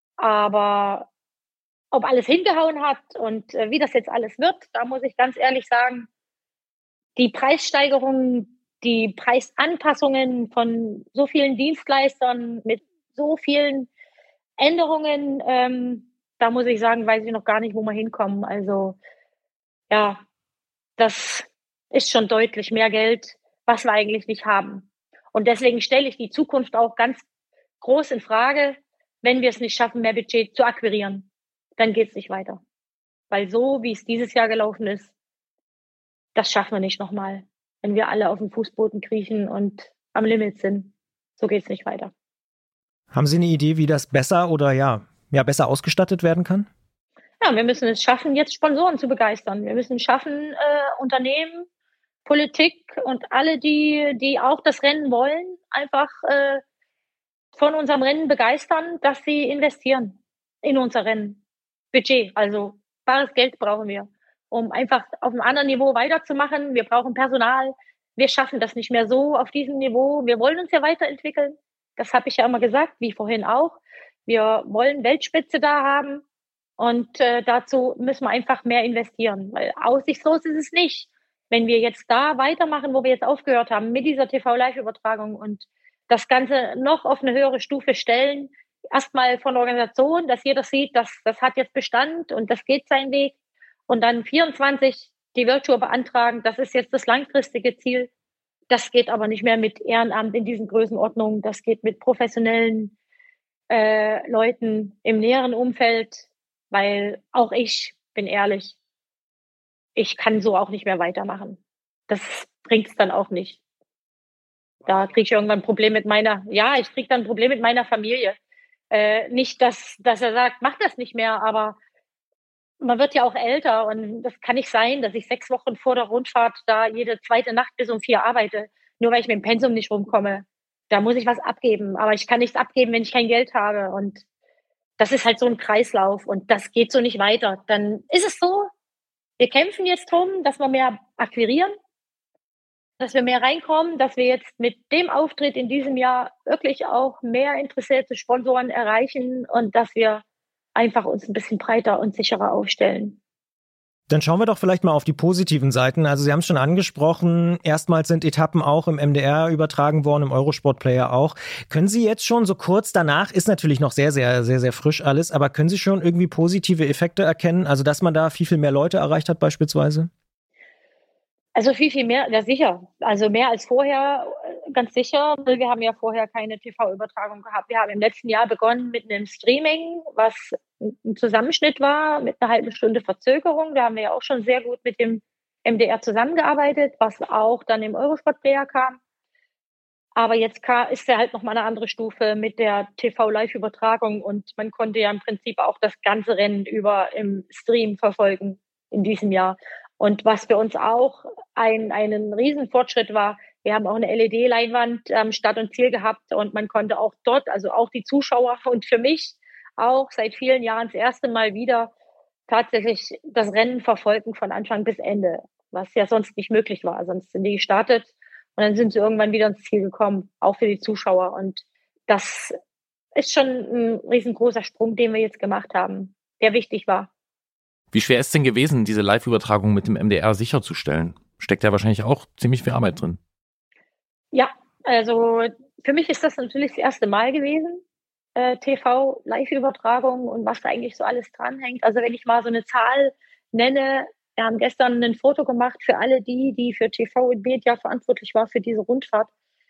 S5: Aber ob alles hingehauen hat und äh, wie das jetzt alles wird, da muss ich ganz ehrlich sagen, die Preissteigerungen, die Preisanpassungen von so vielen Dienstleistern mit so vielen Änderungen, ähm, da muss ich sagen, weiß ich noch gar nicht, wo wir hinkommen. Also ja, das ist schon deutlich mehr Geld, was wir eigentlich nicht haben. Und deswegen stelle ich die Zukunft auch ganz groß in Frage, wenn wir es nicht schaffen, mehr Budget zu akquirieren. Dann geht es nicht weiter. Weil so, wie es dieses Jahr gelaufen ist, das schaffen wir nicht nochmal. Wenn wir alle auf dem Fußboden kriechen und am Limit sind. So geht es nicht weiter.
S2: Haben Sie eine Idee, wie das besser oder ja, ja besser ausgestattet werden kann?
S5: Ja, wir müssen es schaffen, jetzt Sponsoren zu begeistern. Wir müssen es schaffen, äh, Unternehmen, Politik und alle, die, die auch das Rennen wollen, einfach äh, von unserem Rennen begeistern, dass sie investieren in unser Rennen. Budget, also bares Geld brauchen wir, um einfach auf einem anderen Niveau weiterzumachen. Wir brauchen Personal. Wir schaffen das nicht mehr so auf diesem Niveau. Wir wollen uns ja weiterentwickeln. Das habe ich ja immer gesagt, wie vorhin auch. Wir wollen Weltspitze da haben und äh, dazu müssen wir einfach mehr investieren, weil aussichtslos ist es nicht. wenn wir jetzt da weitermachen, wo wir jetzt aufgehört haben, mit dieser T V-Live-Übertragung und das Ganze noch auf eine höhere Stufe stellen, erstmal von der Organisation, dass jeder sieht, dass das hat jetzt Bestand und das geht seinen Weg. Und dann vierundzwanzig die World Tour beantragen, das ist jetzt das langfristige Ziel. Das geht aber nicht mehr mit Ehrenamt in diesen Größenordnungen. Das geht mit professionellen äh, Leuten im näheren Umfeld, weil auch ich bin ehrlich, ich kann so auch nicht mehr weitermachen. Das bringt's dann auch nicht. Da kriege ich irgendwann ein Problem mit meiner, ja, ich kriege dann ein Problem mit meiner Familie. Äh, nicht, dass, dass er sagt, mach das nicht mehr, aber man wird ja auch älter und das kann nicht sein, dass ich sechs Wochen vor der Rundfahrt da jede zweite Nacht bis um vier arbeite, nur weil ich mit dem Pensum nicht rumkomme. Da muss ich was abgeben, aber ich kann nichts abgeben, wenn ich kein Geld habe und das ist halt so ein Kreislauf und das geht so nicht weiter. Dann ist es so, wir kämpfen jetzt drum, dass wir mehr akquirieren, dass wir mehr reinkommen, dass wir jetzt mit dem Auftritt in diesem Jahr wirklich auch mehr interessierte Sponsoren erreichen und dass wir einfach uns ein bisschen breiter und sicherer aufstellen.
S2: Dann schauen wir doch vielleicht mal auf die positiven Seiten. Also Sie haben es schon angesprochen, erstmals sind Etappen auch im M D R übertragen worden, im Eurosport-Player auch. Können Sie jetzt schon so kurz danach, ist natürlich noch sehr, sehr, sehr, sehr frisch alles, aber können Sie schon irgendwie positive Effekte erkennen? Also dass man da viel, viel mehr Leute erreicht hat beispielsweise?
S5: Also viel, viel mehr, ja sicher. Also mehr als vorher, ganz sicher. Wir haben ja vorher keine T V-Übertragung gehabt. Wir haben im letzten Jahr begonnen mit einem Streaming, was ein Zusammenschnitt war, mit einer halben Stunde Verzögerung. Da haben wir ja auch schon sehr gut mit dem M D R zusammengearbeitet, was auch dann im Eurosport-Player kam. Aber jetzt ist ja halt nochmal eine andere Stufe mit der T V-Live-Übertragung und man konnte ja im Prinzip auch das ganze Rennen über im Stream verfolgen in diesem Jahr. Und was für uns auch ein einen Riesenfortschritt war, wir haben auch eine L E D-Leinwand am Start und Ziel gehabt und man konnte auch dort, also auch die Zuschauer und für mich auch seit vielen Jahren das erste Mal wieder tatsächlich das Rennen verfolgen von Anfang bis Ende, was ja sonst nicht möglich war. Sonst sind die gestartet und dann sind sie irgendwann wieder ins Ziel gekommen, auch für die Zuschauer. Und das ist schon ein riesengroßer Sprung, den wir jetzt gemacht haben, der wichtig war.
S1: Wie schwer ist es denn gewesen, diese Live-Übertragung mit dem M D R sicherzustellen? Steckt ja wahrscheinlich auch ziemlich viel Arbeit drin.
S5: Ja, also für mich ist das natürlich das erste Mal gewesen, äh, T V-Live-Übertragung und was da eigentlich so alles dranhängt. Also wenn ich mal so eine Zahl nenne, wir haben gestern ein Foto gemacht für alle die, die für T V und Media verantwortlich war für diese Rundfahrt.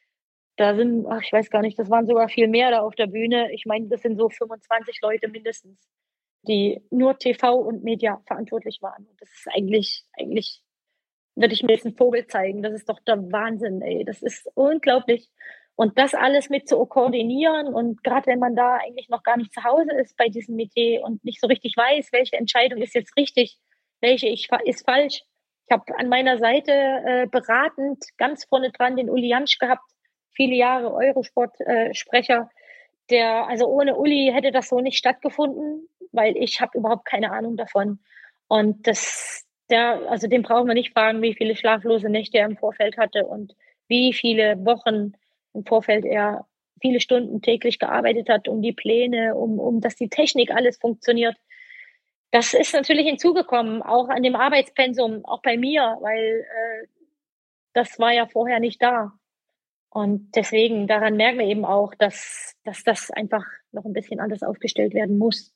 S5: Da sind, ach, ich weiß gar nicht, das waren sogar viel mehr da auf der Bühne. Ich meine, das sind so fünfundzwanzig Leute mindestens, die nur T V und Media verantwortlich waren. Und das ist eigentlich, eigentlich würde ich mir jetzt einen Vogel zeigen. Das ist doch der Wahnsinn, ey. Das ist unglaublich. Und das alles mit zu koordinieren und gerade wenn man da eigentlich noch gar nicht zu Hause ist bei diesem Metier und nicht so richtig weiß, welche Entscheidung ist jetzt richtig, welche ist falsch. Ich habe an meiner Seite äh, beratend ganz vorne dran den Uli Jansch gehabt, viele Jahre Eurosport-Sprecher. Äh, der, also ohne Uli hätte das so nicht stattgefunden, weil ich habe überhaupt keine Ahnung davon. Und das, der, also den brauchen wir nicht fragen, wie viele schlaflose Nächte er im Vorfeld hatte und wie viele Wochen im Vorfeld er viele Stunden täglich gearbeitet hat, um die Pläne, um, um dass die Technik alles funktioniert. Das ist natürlich hinzugekommen, auch an dem Arbeitspensum, auch bei mir, weil äh, das war ja vorher nicht da. Und deswegen, daran merken wir eben auch, dass, dass das einfach noch ein bisschen anders aufgestellt werden muss.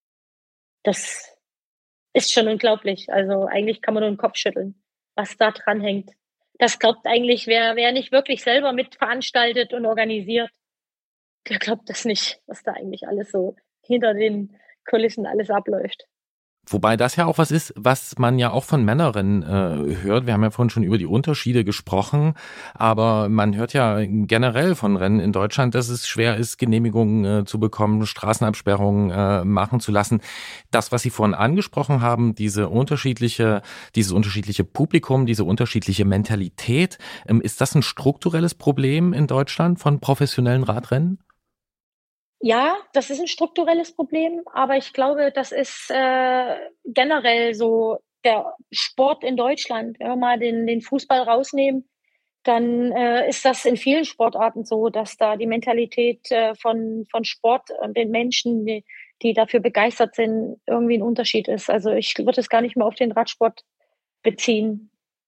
S5: Das ist schon unglaublich. Also eigentlich kann man nur den Kopf schütteln, was da dran hängt. Das glaubt eigentlich, wer, wer nicht wirklich selber mitveranstaltet und organisiert, der glaubt das nicht, was da eigentlich alles so hinter den Kulissen alles abläuft.
S1: Wobei das ja auch was ist, was man ja auch von Männerinnen äh, hört. Wir haben ja vorhin schon über die Unterschiede gesprochen, aber man hört ja generell von Rennen in Deutschland, dass es schwer ist, Genehmigungen äh, zu bekommen, Straßenabsperrungen äh, machen zu lassen. Das, was Sie vorhin angesprochen haben, diese unterschiedliche, dieses unterschiedliche Publikum, diese unterschiedliche Mentalität, ähm, ist das ein strukturelles Problem in Deutschland von professionellen Radrennen?
S5: Ja, das ist ein strukturelles Problem, aber ich glaube, das ist äh, generell so der Sport in Deutschland. Wenn wir mal den, den Fußball rausnehmen, dann äh, ist das in vielen Sportarten so, dass da die Mentalität äh, von, von Sport und den Menschen, die, die dafür begeistert sind, irgendwie ein Unterschied ist. Also ich würde es gar nicht mehr auf den Radsport beziehen.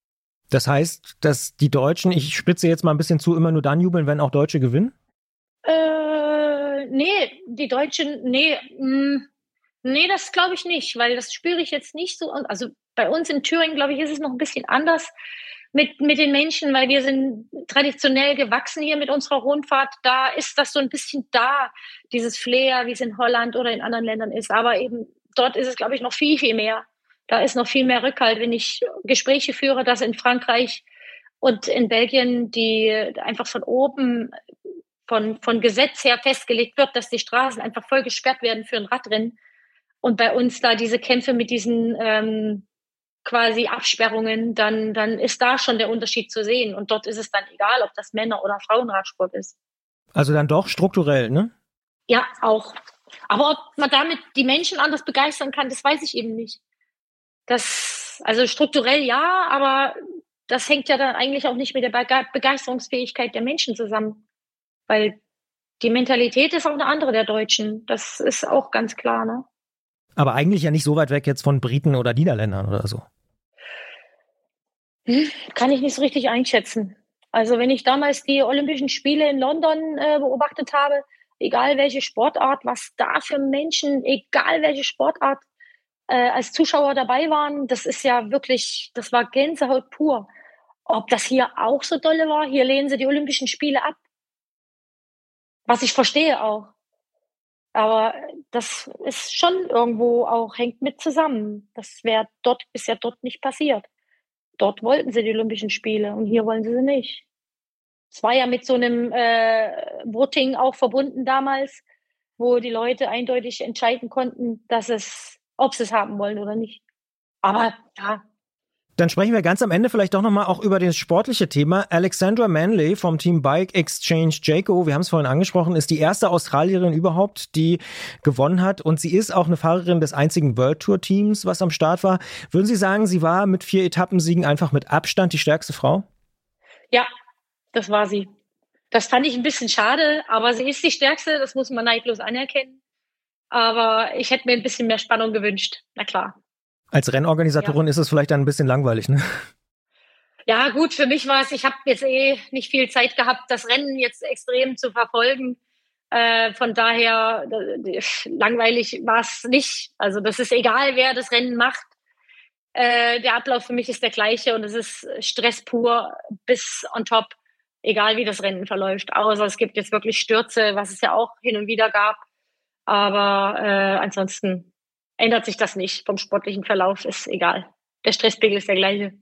S2: Das heißt, dass die Deutschen, ich spitze jetzt mal ein bisschen zu, immer nur dann jubeln, wenn auch Deutsche gewinnen?
S5: Äh, nee, die Deutschen, nee, mh, nee, das glaube ich nicht, weil das spüre ich jetzt nicht so. Also bei uns in Thüringen, glaube ich, ist es noch ein bisschen anders mit, mit den Menschen, weil wir sind traditionell gewachsen hier mit unserer Rundfahrt. Da ist das so ein bisschen da, dieses Flair, wie es in Holland oder in anderen Ländern ist. Aber eben dort ist es, glaube ich, noch viel, viel mehr. Da ist noch viel mehr Rückhalt, wenn ich Gespräche führe, dass in Frankreich und in Belgien die einfach von oben, von, von Gesetz her festgelegt wird, dass die Straßen einfach voll gesperrt werden für ein Radrennen. Und bei uns da diese Kämpfe mit diesen ähm, quasi Absperrungen, dann, dann ist da schon der Unterschied zu sehen. Und dort ist es dann egal, ob das Männer- oder Frauenradsport ist.
S2: Also dann doch strukturell, ne?
S5: Ja, auch. Aber ob man damit die Menschen anders begeistern kann, das weiß ich eben nicht. Das, also strukturell ja, aber das hängt ja dann eigentlich auch nicht mit der Begeisterungsfähigkeit der Menschen zusammen. Weil die Mentalität ist auch eine andere der Deutschen. Das ist auch ganz klar, ne?
S2: Aber eigentlich ja nicht so weit weg jetzt von Briten oder Niederländern oder so.
S5: Hm, kann ich nicht so richtig einschätzen. Also wenn ich damals die Olympischen Spiele in London äh, beobachtet habe, egal welche Sportart, was da für Menschen, egal welche Sportart, äh, als Zuschauer dabei waren, das ist ja wirklich, das war Gänsehaut pur. Ob das hier auch so dolle war, hier lehnen sie die Olympischen Spiele ab. Was ich verstehe auch. Aber das ist schon irgendwo auch, hängt mit zusammen. Das wäre dort, ist ja dort nicht passiert. Dort wollten sie die Olympischen Spiele und hier wollen sie sie nicht. Es war ja mit so einem äh, Voting auch verbunden damals, wo die Leute eindeutig entscheiden konnten, dass es, ob sie es haben wollen oder nicht. Aber ja.
S2: Dann sprechen wir ganz am Ende vielleicht doch nochmal auch über das sportliche Thema. Alexandra Manley vom Team Bike Exchange Jayco, wir haben es vorhin angesprochen, ist die erste Australierin überhaupt, die gewonnen hat. Und sie ist auch eine Fahrerin des einzigen World Tour Teams, was am Start war. Würden Sie sagen, sie war mit vier Etappensiegen einfach mit Abstand die stärkste Frau?
S5: Ja, das war sie. Das fand ich ein bisschen schade, aber sie ist die stärkste, das muss man neidlos anerkennen. Aber ich hätte mir ein bisschen mehr Spannung gewünscht, na klar.
S2: Als Rennorganisatorin ja. Ist es vielleicht dann ein bisschen langweilig, ne?
S5: Ja gut, für mich war es, ich habe jetzt eh nicht viel Zeit gehabt, das Rennen jetzt extrem zu verfolgen. Äh, von daher, äh, langweilig war es nicht. Also das ist egal, wer das Rennen macht. Äh, der Ablauf für mich ist der gleiche und es ist Stress pur bis on top, egal wie das Rennen verläuft. Außer es gibt jetzt wirklich Stürze, was es ja auch hin und wieder gab. Aber äh, ansonsten ändert sich das nicht. Vom sportlichen Verlauf ist egal. Der Stresspegel ist der gleiche.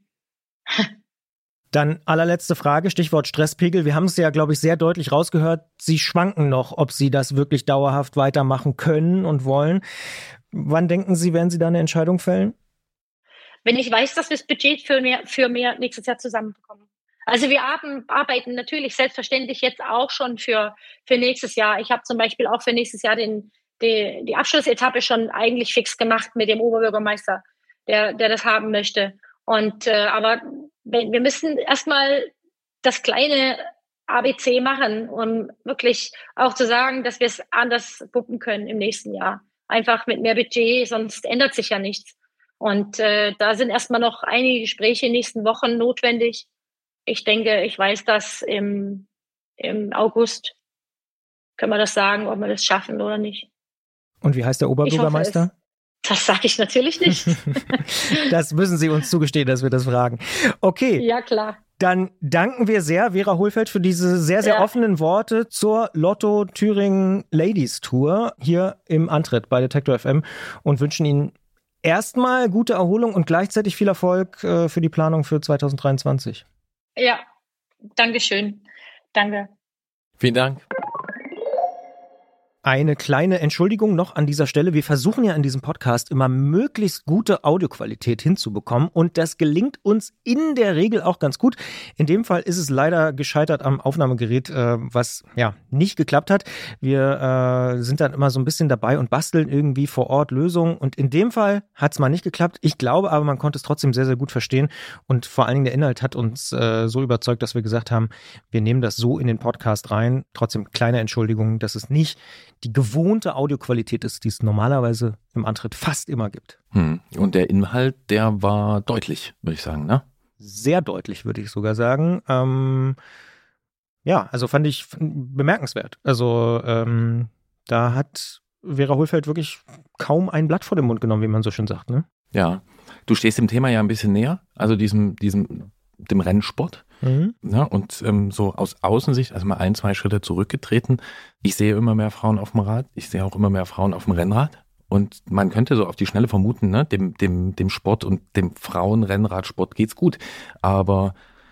S2: Dann allerletzte Frage, Stichwort Stresspegel. Wir haben es ja, glaube ich, sehr deutlich rausgehört. Sie schwanken noch, ob Sie das wirklich dauerhaft weitermachen können und wollen. Wann denken Sie, werden Sie da eine Entscheidung fällen?
S5: Wenn ich weiß, dass wir das Budget für mehr, für mehr nächstes Jahr zusammenbekommen. Also wir arbeiten natürlich selbstverständlich jetzt auch schon für, für nächstes Jahr. Ich habe zum Beispiel auch für nächstes Jahr den Die, die Abschlussetappe schon eigentlich fix gemacht mit dem Oberbürgermeister, der, der das haben möchte. Und äh, aber wir müssen erstmal das kleine A B C machen, um wirklich auch zu sagen, dass wir es anders wuppen können im nächsten Jahr. Einfach mit mehr Budget, sonst ändert sich ja nichts. Und äh, da sind erstmal noch einige Gespräche in den nächsten Wochen notwendig. Ich denke, ich weiß das im, im August. Können wir das sagen, ob wir das schaffen oder nicht.
S2: Und wie heißt der Oberbürgermeister?
S5: Das sage ich natürlich nicht.
S2: Das müssen Sie uns zugestehen, dass wir das fragen. Okay.
S5: Ja, klar.
S2: Dann danken wir sehr, Vera Hohlfeld, für diese sehr, sehr ja. offenen Worte zur Lotto Thüringen Ladies Tour hier im Antritt bei Detektor F M und wünschen Ihnen erstmal gute Erholung und gleichzeitig viel Erfolg äh, für die Planung für zwanzig dreiundzwanzig.
S5: Ja, Dankeschön. Danke.
S1: Vielen Dank.
S2: Eine kleine Entschuldigung noch an dieser Stelle. Wir versuchen ja in diesem Podcast immer möglichst gute Audioqualität hinzubekommen und das gelingt uns in der Regel auch ganz gut. In dem Fall ist es leider gescheitert am Aufnahmegerät, äh, was ja nicht geklappt hat. Wir äh, sind dann immer so ein bisschen dabei und basteln irgendwie vor Ort Lösungen und in dem Fall hat es mal nicht geklappt. Ich glaube aber, man konnte es trotzdem sehr, sehr gut verstehen und vor allen Dingen der Inhalt hat uns äh, so überzeugt, dass wir gesagt haben, wir nehmen das so in den Podcast rein. Trotzdem kleine Entschuldigung, dass es nicht die gewohnte Audioqualität ist, die es normalerweise im Antritt fast immer gibt.
S1: Hm. Und der Inhalt, der war deutlich, würde ich sagen, ne?
S2: sehr deutlich, würde ich sogar sagen. Ähm, ja, also fand ich bemerkenswert. Also ähm, da hat Vera Hohlfeld wirklich kaum ein Blatt vor den Mund genommen, wie man so schön sagt, ne?
S1: Ja, du stehst dem Thema ja ein bisschen näher, also diesem, diesem, dem Rennsport. Mhm. Ja, und ähm, so aus Außensicht, also mal ein, zwei Schritte zurückgetreten, ich sehe immer mehr Frauen auf dem Rad, ich sehe auch immer mehr Frauen auf dem Rennrad. Und man könnte so auf die Schnelle vermuten, ne, dem, dem, dem Sport und dem Frauenrennradsport geht's gut. Aber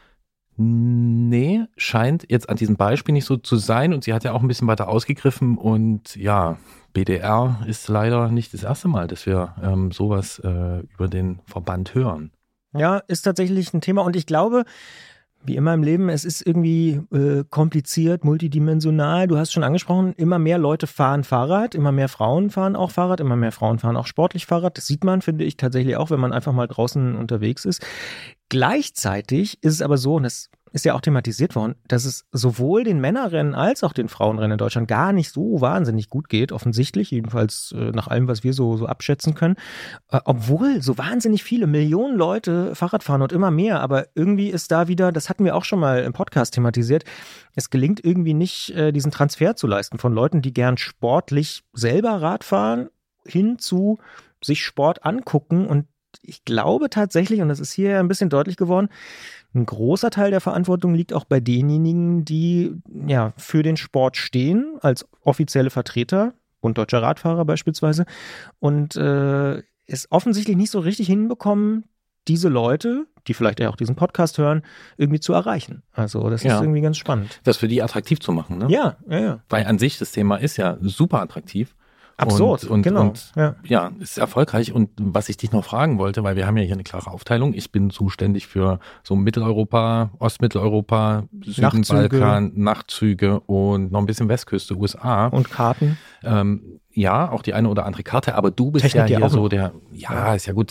S1: nee, scheint jetzt an diesem Beispiel nicht so zu sein. Und sie hat ja auch ein bisschen weiter ausgegriffen. Und ja, B D R ist leider nicht das erste Mal, dass wir ähm, sowas äh, über den Verband hören.
S2: Ja, ist tatsächlich ein Thema. Und ich glaube, wie immer im Leben, es ist irgendwie äh, kompliziert, multidimensional. Du hast schon angesprochen, immer mehr Leute fahren Fahrrad, immer mehr Frauen fahren auch Fahrrad, immer mehr Frauen fahren auch sportlich Fahrrad. Das sieht man, finde ich, tatsächlich auch, wenn man einfach mal draußen unterwegs ist. Gleichzeitig ist es aber so, und das ist ja auch thematisiert worden, dass es sowohl den Männerrennen als auch den Frauenrennen in Deutschland gar nicht so wahnsinnig gut geht, offensichtlich, jedenfalls äh, nach allem, was wir so, so abschätzen können, äh, obwohl so wahnsinnig viele Millionen Leute Fahrrad fahren und immer mehr, aber irgendwie ist da wieder, das hatten wir auch schon mal im Podcast thematisiert, es gelingt irgendwie nicht, äh, diesen Transfer zu leisten von Leuten, die gern sportlich selber Rad fahren, hin zu sich Sport angucken. Und ich glaube tatsächlich, und das ist hier ein bisschen deutlich geworden, ein großer Teil der Verantwortung liegt auch bei denjenigen, die ja für den Sport stehen, als offizielle Vertreter, Bund Deutscher Radfahrer beispielsweise, und äh, es offensichtlich nicht so richtig hinbekommen, diese Leute, die vielleicht auch diesen Podcast hören, irgendwie zu erreichen. Also das ja. ist irgendwie ganz spannend.
S1: Das für die attraktiv zu machen, ne?
S2: Ja, ja, ja.
S1: Weil an sich das Thema ist ja super attraktiv.
S2: Absurd,
S1: und, und,
S2: genau.
S1: Und, ja. ja, ist erfolgreich. Und was ich dich noch fragen wollte, weil wir haben ja hier eine klare Aufteilung. Ich bin zuständig für so Mitteleuropa, Ostmitteleuropa, Süden,
S2: Nachtzüge.
S1: Balkan, Nachtzüge und noch ein bisschen Westküste, U S A.
S2: Und Karten.
S1: Ähm, ja, auch die eine oder andere Karte. Aber du bist Technik ja hier so der, ja, ja, ist ja gut.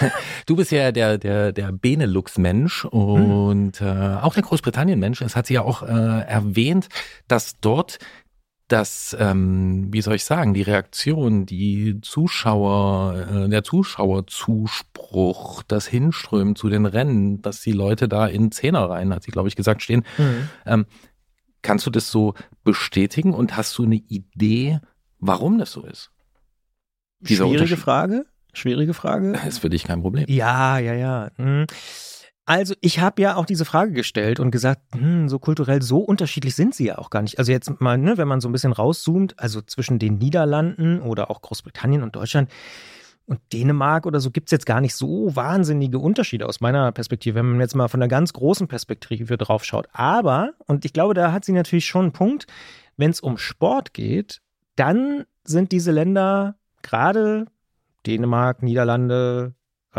S1: Du bist ja der der der Benelux-Mensch und hm. äh, auch der Großbritannien-Mensch. Es hat sie ja auch äh, erwähnt, dass dort dass, ähm, wie soll ich sagen, die Reaktion, die Zuschauer, äh, der Zuschauerzuspruch, das Hinströmen zu den Rennen, dass die Leute da in Zehnerreihen, hat sie, glaube ich, gesagt, stehen. Mhm. Ähm, kannst du das so bestätigen und hast du eine Idee, warum das so ist?
S2: Schwierige Frage, schwierige Frage.
S1: Das ist für dich kein Problem.
S2: Ja, ja, ja. Mhm. Also ich habe ja auch diese Frage gestellt und gesagt, hm, so kulturell, so unterschiedlich sind sie ja auch gar nicht. Also jetzt mal, ne, wenn man so ein bisschen rauszoomt, also zwischen den Niederlanden oder auch Großbritannien und Deutschland und Dänemark oder so gibt's jetzt gar nicht so wahnsinnige Unterschiede aus meiner Perspektive, wenn man jetzt mal von der ganz großen Perspektive drauf schaut. Aber, und ich glaube, da hat sie natürlich schon einen Punkt, wenn es um Sport geht, dann sind diese Länder, gerade Dänemark, Niederlande,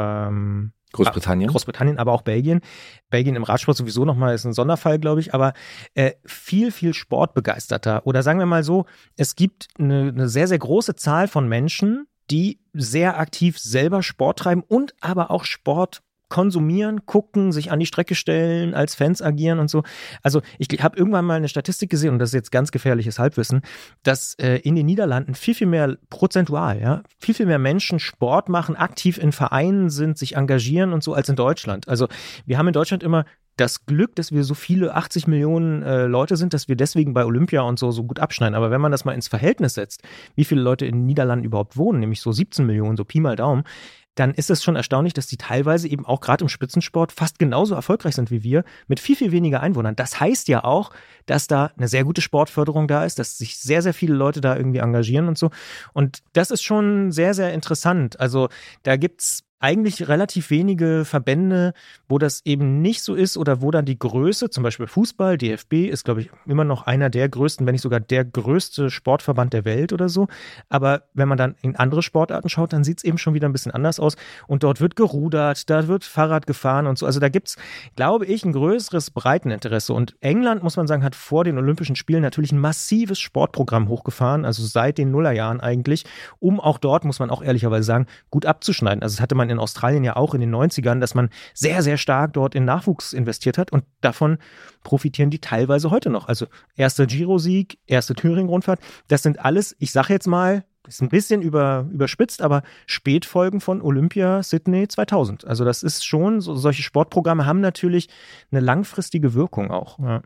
S2: ähm,
S1: Großbritannien.
S2: Großbritannien, aber auch Belgien. Belgien im Radsport sowieso nochmal ist ein Sonderfall, glaube ich, aber äh, viel, viel sportbegeisterter. Oder sagen wir mal so, es gibt eine, eine sehr, sehr große Zahl von Menschen, die sehr aktiv selber Sport treiben und aber auch Sport konsumieren, gucken, sich an die Strecke stellen, als Fans agieren und so. Also ich habe irgendwann mal eine Statistik gesehen, und das ist jetzt ganz gefährliches Halbwissen, dass äh, in den Niederlanden viel, viel mehr prozentual, ja, viel, viel mehr Menschen Sport machen, aktiv in Vereinen sind, sich engagieren und so, als in Deutschland. Also wir haben in Deutschland immer das Glück, dass wir so viele achtzig Millionen äh, Leute sind, dass wir deswegen bei Olympia und so so gut abschneiden. Aber wenn man das mal ins Verhältnis setzt, wie viele Leute in den Niederlanden überhaupt wohnen, nämlich so siebzehn Millionen, so Pi mal Daumen, dann ist es schon erstaunlich, dass die teilweise eben auch gerade im Spitzensport fast genauso erfolgreich sind wie wir, mit viel, viel weniger Einwohnern. Das heißt ja auch, dass da eine sehr gute Sportförderung da ist, dass sich sehr, sehr viele Leute da irgendwie engagieren und so. Und das ist schon sehr, sehr interessant. Also da gibt's eigentlich relativ wenige Verbände, wo das eben nicht so ist oder wo dann die Größe, zum Beispiel Fußball, D F B ist, glaube ich, immer noch einer der größten, wenn nicht sogar der größte Sportverband der Welt oder so. Aber wenn man dann in andere Sportarten schaut, dann sieht es eben schon wieder ein bisschen anders aus. Und dort wird gerudert, da wird Fahrrad gefahren und so. Also da gibt es, glaube ich, ein größeres Breiteninteresse. Und England, muss man sagen, hat vor den Olympischen Spielen natürlich ein massives Sportprogramm hochgefahren, also seit den Nullerjahren eigentlich, um auch dort, muss man auch ehrlicherweise sagen, gut abzuschneiden. Also das hatte man in Australien ja auch in den neunzigern, dass man sehr, sehr stark dort in Nachwuchs investiert hat, und davon profitieren die teilweise heute noch. Also erster Giro-Sieg, erste Thüringen-Rundfahrt, das sind alles, ich sage jetzt mal, ist ein bisschen über, überspitzt, aber Spätfolgen von Olympia Sydney zweitausend. Also das ist schon, so, solche Sportprogramme haben natürlich eine langfristige Wirkung auch. Ja.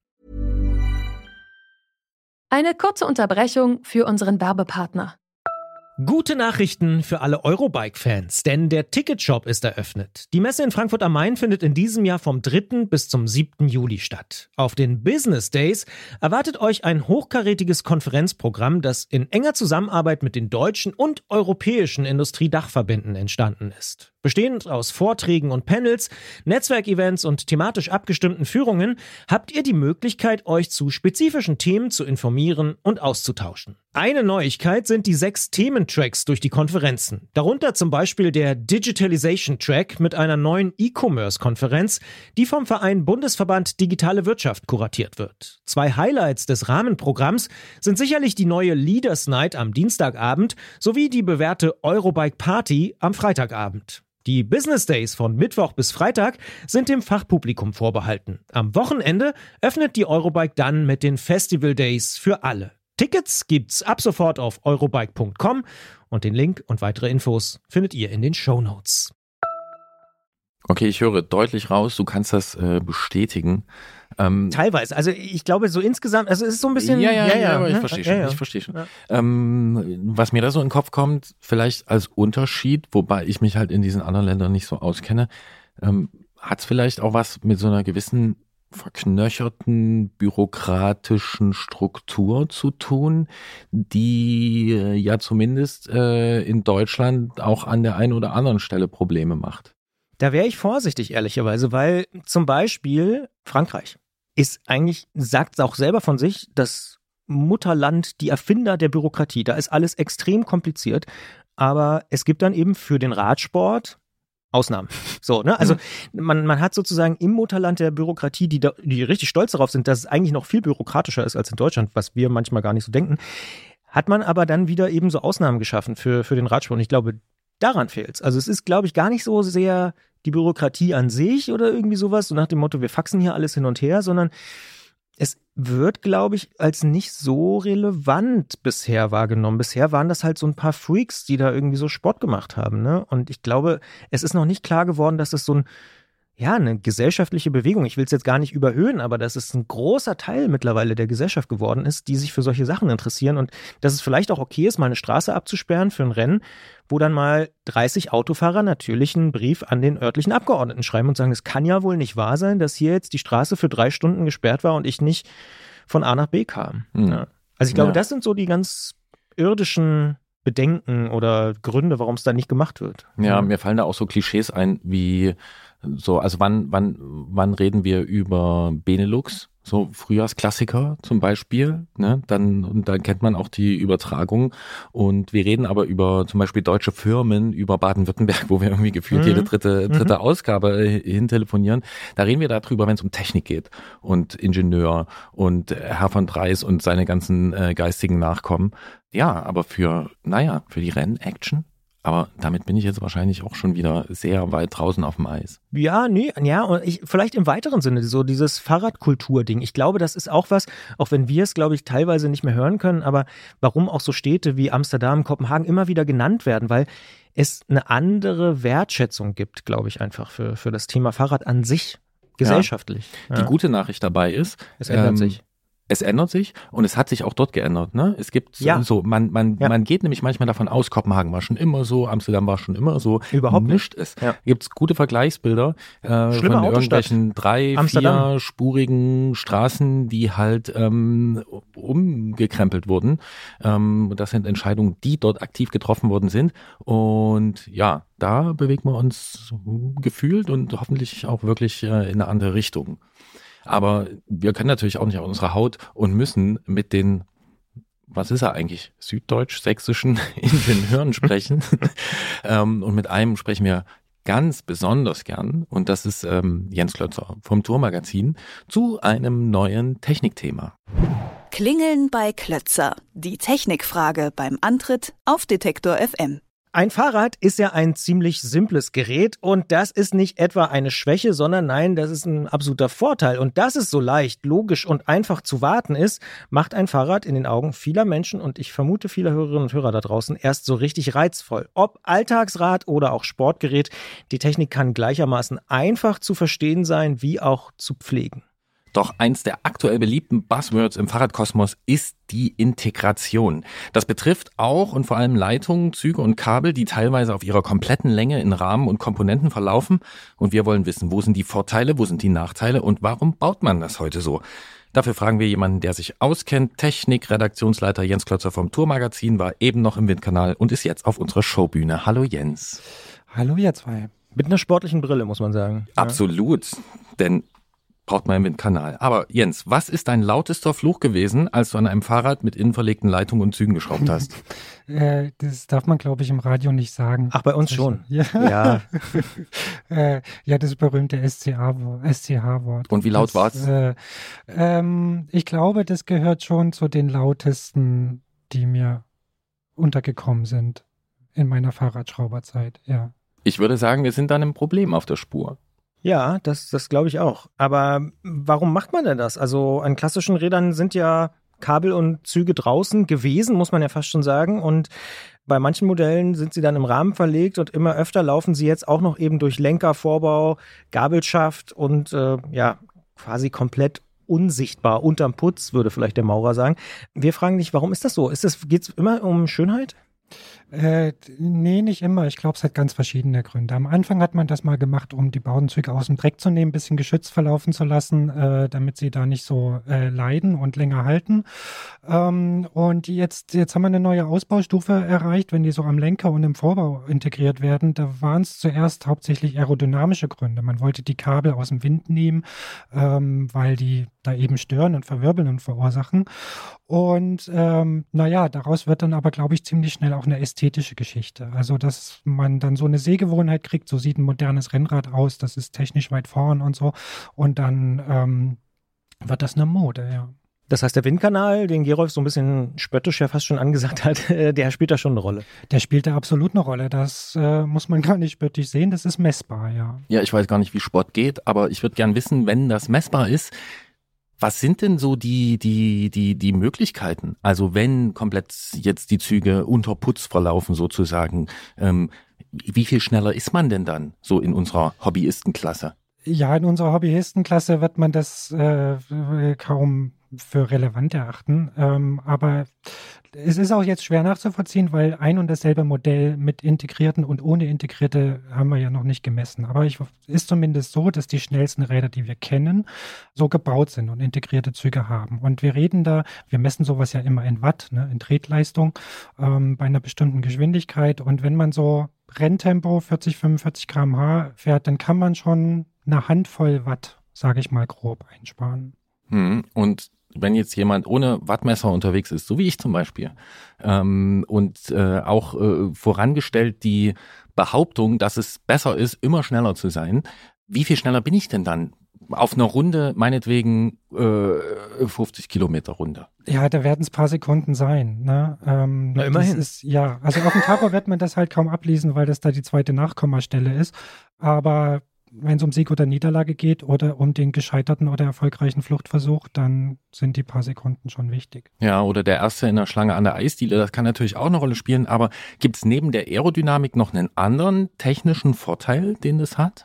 S4: Eine kurze Unterbrechung für unseren Werbepartner.
S2: Gute Nachrichten für alle Eurobike-Fans, denn der Ticketshop ist eröffnet. Die Messe in Frankfurt am Main findet in diesem Jahr vom dritten bis zum siebten Juli statt. Auf den Business Days erwartet euch ein hochkarätiges Konferenzprogramm, das in enger Zusammenarbeit mit den deutschen und europäischen Industriedachverbänden entstanden ist. Bestehend aus Vorträgen und Panels, Netzwerkevents und thematisch abgestimmten Führungen habt ihr die Möglichkeit, euch zu spezifischen Themen zu informieren und auszutauschen. Eine Neuigkeit sind die sechs Thementracks durch die Konferenzen. Darunter zum Beispiel der Digitalization Track mit einer neuen E-Commerce-Konferenz, die vom Verein Bundesverband Digitale Wirtschaft kuratiert wird. Zwei Highlights des Rahmenprogramms sind sicherlich die neue Leaders Night am Dienstagabend sowie die bewährte Eurobike Party am Freitagabend. Die Business Days von Mittwoch bis Freitag sind dem Fachpublikum vorbehalten. Am Wochenende öffnet die Eurobike dann mit den Festival Days für alle. Tickets gibt's ab sofort auf eurobike punkt com und den Link und weitere Infos findet ihr in den Shownotes.
S1: Okay, ich höre deutlich raus, du kannst das äh, bestätigen. Ähm,
S2: Teilweise, also ich glaube so insgesamt, also es ist so ein bisschen...
S1: Ja, ja, ja, ja, aber ich
S2: ne?
S1: verstehe schon,
S2: ja, ja.
S1: ich verstehe schon.
S2: Ja.
S1: Ähm, was mir da so in den Kopf kommt, vielleicht als Unterschied, wobei ich mich halt in diesen anderen Ländern nicht so auskenne, ähm, hat es vielleicht auch was mit so einer gewissen verknöcherten bürokratischen Struktur zu tun, die äh, ja zumindest äh, in Deutschland auch an der einen oder anderen Stelle Probleme macht.
S2: Da wäre ich vorsichtig, ehrlicherweise, weil zum Beispiel Frankreich ist eigentlich, sagt auch selber von sich, das Mutterland, die Erfinder der Bürokratie. Da ist alles extrem kompliziert, aber es gibt dann eben für den Radsport Ausnahmen. So, ne? Also man, man hat sozusagen im Mutterland der Bürokratie, die, da, die richtig stolz darauf sind, dass es eigentlich noch viel bürokratischer ist als in Deutschland, was wir manchmal gar nicht so denken, hat man aber dann wieder eben so Ausnahmen geschaffen für, für den Radsport. Und ich glaube, daran fehlt's. Also es ist, glaube ich, gar nicht so sehr die Bürokratie an sich oder irgendwie sowas, so nach dem Motto, wir faxen hier alles hin und her, sondern es wird, glaube ich, als nicht so relevant bisher wahrgenommen. Bisher waren das halt so ein paar Freaks, die da irgendwie so Sport gemacht haben, ne? Und ich glaube, es ist noch nicht klar geworden, dass es so ein, ja, eine gesellschaftliche Bewegung, ich will es jetzt gar nicht überhöhen, aber dass es ein großer Teil mittlerweile der Gesellschaft geworden ist, die sich für solche Sachen interessieren und dass es vielleicht auch okay ist, mal eine Straße abzusperren für ein Rennen, wo dann mal dreißig Autofahrer natürlich einen Brief an den örtlichen Abgeordneten schreiben und sagen, es kann ja wohl nicht wahr sein, dass hier jetzt die Straße für drei Stunden gesperrt war und ich nicht von A nach B kam. Mhm. Ja. Also ich glaube, ja. das sind so die ganz irdischen Bedenken oder Gründe, warum es da nicht gemacht wird.
S1: Ja, mir fallen da auch so Klischees ein, wie so, also wann, wann, wann reden wir über Benelux? So Frühjahrsklassiker zum Beispiel, ne? Dann, und dann kennt man auch die Übertragung. Und wir reden aber über zum Beispiel deutsche Firmen, über Baden-Württemberg, wo wir irgendwie gefühlt mhm. jede dritte, dritte mhm. Ausgabe hintelefonieren. Da reden wir darüber, wenn es um Technik geht und Ingenieur und Herr von Dreis und seine ganzen äh, geistigen Nachkommen. Ja, aber für, naja, für die Rennaction. Aber damit bin ich jetzt wahrscheinlich auch schon wieder sehr weit draußen auf dem Eis.
S2: Ja, nee, ja, und ich, vielleicht im weiteren Sinne, so dieses Fahrradkultur-Ding. Ich glaube, das ist auch was, auch wenn wir es, glaube ich, teilweise nicht mehr hören können, aber warum auch so Städte wie Amsterdam, Kopenhagen immer wieder genannt werden, weil es eine andere Wertschätzung gibt, glaube ich, einfach für, für das Thema Fahrrad an sich, gesellschaftlich.
S1: Ja. Die
S2: ja.
S1: gute Nachricht dabei ist,
S2: es ändert
S1: ähm,
S2: sich.
S1: Es ändert sich und es hat sich auch dort geändert, ne? Es gibt
S2: ja.
S1: so, man, man,
S2: ja.
S1: man geht nämlich manchmal davon aus, Kopenhagen war schon immer so, Amsterdam war schon immer so.
S2: Überhaupt
S1: nicht. Es
S2: ja.
S1: gibt's gute Vergleichsbilder äh, von irgendwelchen drei,
S2: Amsterdam.
S1: vier spurigen Straßen, die halt ähm, umgekrempelt wurden. Ähm, das sind Entscheidungen, die dort aktiv getroffen worden sind. Und ja, da bewegen wir uns gefühlt und hoffentlich auch wirklich äh, in eine andere Richtung. Aber wir können natürlich auch nicht auf unserer Haut und müssen mit den, was ist er eigentlich, süddeutsch-sächsischen Ingenieuren sprechen. ähm, und mit einem sprechen wir ganz besonders gern. Und das ist ähm, Jens Klötzer vom Tourmagazin zu einem neuen Technikthema.
S3: Klingeln bei Klötzer. Die Technikfrage beim Antritt auf Detektor F M.
S2: Ein Fahrrad ist ja ein ziemlich simples Gerät und das ist nicht etwa eine Schwäche, sondern nein, das ist ein absoluter Vorteil. Und dass es so leicht, logisch und einfach zu warten ist, macht ein Fahrrad in den Augen vieler Menschen und ich vermute vieler Hörerinnen und Hörer da draußen erst so richtig reizvoll. Ob Alltagsrad oder auch Sportgerät, die Technik kann gleichermaßen einfach zu verstehen sein, wie auch zu pflegen.
S1: Doch eins der aktuell beliebten Buzzwords im Fahrradkosmos ist die Integration. Das betrifft auch und vor allem Leitungen, Züge und Kabel, die teilweise auf ihrer kompletten Länge in Rahmen und Komponenten verlaufen. Und wir wollen wissen, wo sind die Vorteile, wo sind die Nachteile und warum baut man das heute so? Dafür fragen wir jemanden, der sich auskennt. Technik, Redaktionsleiter Jens Klötzer vom Tourmagazin war eben noch im Windkanal und ist jetzt auf unserer Showbühne. Hallo Jens.
S6: Hallo ihr zwei.
S2: Mit einer sportlichen Brille, muss man sagen.
S1: Absolut, denn braucht man im Windkanal. Aber Jens, was ist dein lautester Fluch gewesen, als du an einem Fahrrad mit innenverlegten Leitungen und Zügen geschraubt hast?
S6: äh, das darf man, glaube ich, im Radio nicht sagen.
S2: Ach, bei uns schon.
S6: Ja,
S2: ja.
S6: äh, ja das berühmte S C H-Wort.
S1: Und wie laut war es?
S6: Äh, ähm, ich glaube, das gehört schon zu den lautesten, die mir untergekommen sind in meiner Fahrradschrauberzeit, ja.
S1: Ich würde sagen, wir sind dann im Problem auf der Spur.
S2: Ja, das, das glaube ich auch. Aber warum macht man denn das? Also an klassischen Rädern sind ja Kabel und Züge draußen gewesen, muss man ja fast schon sagen. Und bei manchen Modellen sind sie dann im Rahmen verlegt und immer öfter laufen sie jetzt auch noch eben durch Lenker, Vorbau, Gabelschaft und äh, ja, quasi komplett unsichtbar, unterm Putz, würde vielleicht der Maurer sagen. Wir fragen dich, warum ist das so? Ist das, geht's immer um Schönheit?
S6: Äh, nee, nicht immer. Ich glaube, es hat ganz verschiedene Gründe. Am Anfang hat man das mal gemacht, um die Bauernzüge aus dem Dreck zu nehmen, ein bisschen geschützt verlaufen zu lassen, äh, damit sie da nicht so äh, leiden und länger halten. Ähm, und jetzt, jetzt haben wir eine neue Ausbaustufe erreicht, wenn die so am Lenker und im Vorbau integriert werden. Da waren es zuerst hauptsächlich aerodynamische Gründe. Man wollte die Kabel aus dem Wind nehmen, ähm, weil die da eben stören und verwirbeln und verursachen. Und ähm, naja, daraus wird dann aber, glaube ich, ziemlich schnell auch eine ästhetische Geschichte. Also, dass man dann so eine Sehgewohnheit kriegt, so sieht ein modernes Rennrad aus, das ist technisch weit vorn und so. Und dann ähm, wird das eine Mode, ja.
S2: Das heißt, der Windkanal, den Gerolf so ein bisschen spöttisch ja fast schon angesagt hat, der spielt da schon eine Rolle.
S6: Der spielt da absolut eine Rolle. Das äh, muss man gar nicht spöttisch sehen, das ist messbar, ja.
S1: Ja, ich weiß gar nicht, wie Sport geht, aber ich würde gern wissen, wenn das messbar ist, was sind denn so die, die, die, die Möglichkeiten? Also wenn komplett jetzt die Züge unter Putz verlaufen sozusagen, ähm, wie viel schneller ist man denn dann so in unserer Hobbyistenklasse?
S6: Ja, in unserer Hobbyistenklasse wird man das äh, kaum für relevant erachten. Ähm, aber es ist auch jetzt schwer nachzuvollziehen, weil ein und dasselbe Modell mit integrierten und ohne integrierte haben wir ja noch nicht gemessen. Aber es ist zumindest so, dass die schnellsten Räder, die wir kennen, so gebaut sind und integrierte Züge haben. Und wir reden da, wir messen sowas ja immer in Watt, ne, in Tretleistung, ähm, bei einer bestimmten Geschwindigkeit. Und wenn man so Renntempo vierzig, fünfundvierzig Kilometer pro Stunde fährt, dann kann man schon eine Handvoll Watt, sage ich mal grob, einsparen.
S1: Hm, und wenn jetzt jemand ohne Wattmesser unterwegs ist, so wie ich zum Beispiel, ähm, und äh, auch äh, vorangestellt die Behauptung, dass es besser ist, immer schneller zu sein, wie viel schneller bin ich denn dann? Auf einer Runde, meinetwegen äh, fünfzig Kilometer Runde.
S6: Ja, da werden es ein paar Sekunden sein. Ne? Ähm,
S2: Na, immerhin.
S6: Das ist, ja, also auf dem Tacho wird man das halt kaum ablesen, weil das da die zweite Nachkommastelle ist. Aber wenn es um Sieg oder Niederlage geht oder um den gescheiterten oder erfolgreichen Fluchtversuch, dann sind die paar Sekunden schon wichtig.
S1: Ja, oder der Erste in der Schlange an der Eisdiele, das kann natürlich auch eine Rolle spielen. Aber gibt es neben der Aerodynamik noch einen anderen technischen Vorteil, den das hat?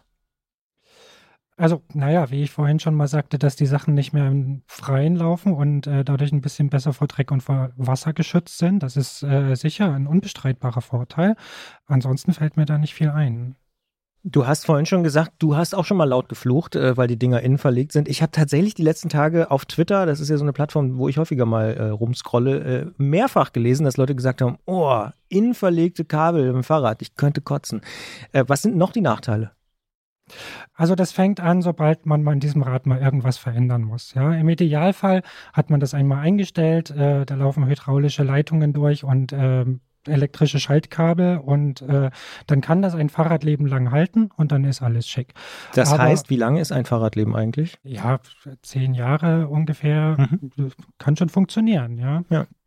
S6: Also, naja, wie ich vorhin schon mal sagte, dass die Sachen nicht mehr im Freien laufen und äh, dadurch ein bisschen besser vor Dreck und vor Wasser geschützt sind. Das ist äh, sicher ein unbestreitbarer Vorteil. Ansonsten fällt mir da nicht viel ein.
S2: Du hast vorhin schon gesagt, du hast auch schon mal laut geflucht, äh, weil die Dinger innen verlegt sind. Ich habe tatsächlich die letzten Tage auf Twitter, das ist ja so eine Plattform, wo ich häufiger mal äh, rumscrolle, äh, mehrfach gelesen, dass Leute gesagt haben, oh, innen verlegte Kabel im Fahrrad, ich könnte kotzen. Äh, was sind noch die Nachteile?
S6: Also das fängt an, sobald man mal in diesem Rad mal irgendwas verändern muss. Ja, im Idealfall hat man das einmal eingestellt, äh, da laufen hydraulische Leitungen durch und äh, elektrische Schaltkabel und äh, dann kann das ein Fahrradleben lang halten und dann ist alles schick.
S2: Das
S6: Aber,
S2: heißt, wie lange ist ein Fahrradleben eigentlich?
S6: Ja, zehn Jahre ungefähr, mhm. Kann schon funktionieren, ja.
S2: Ja.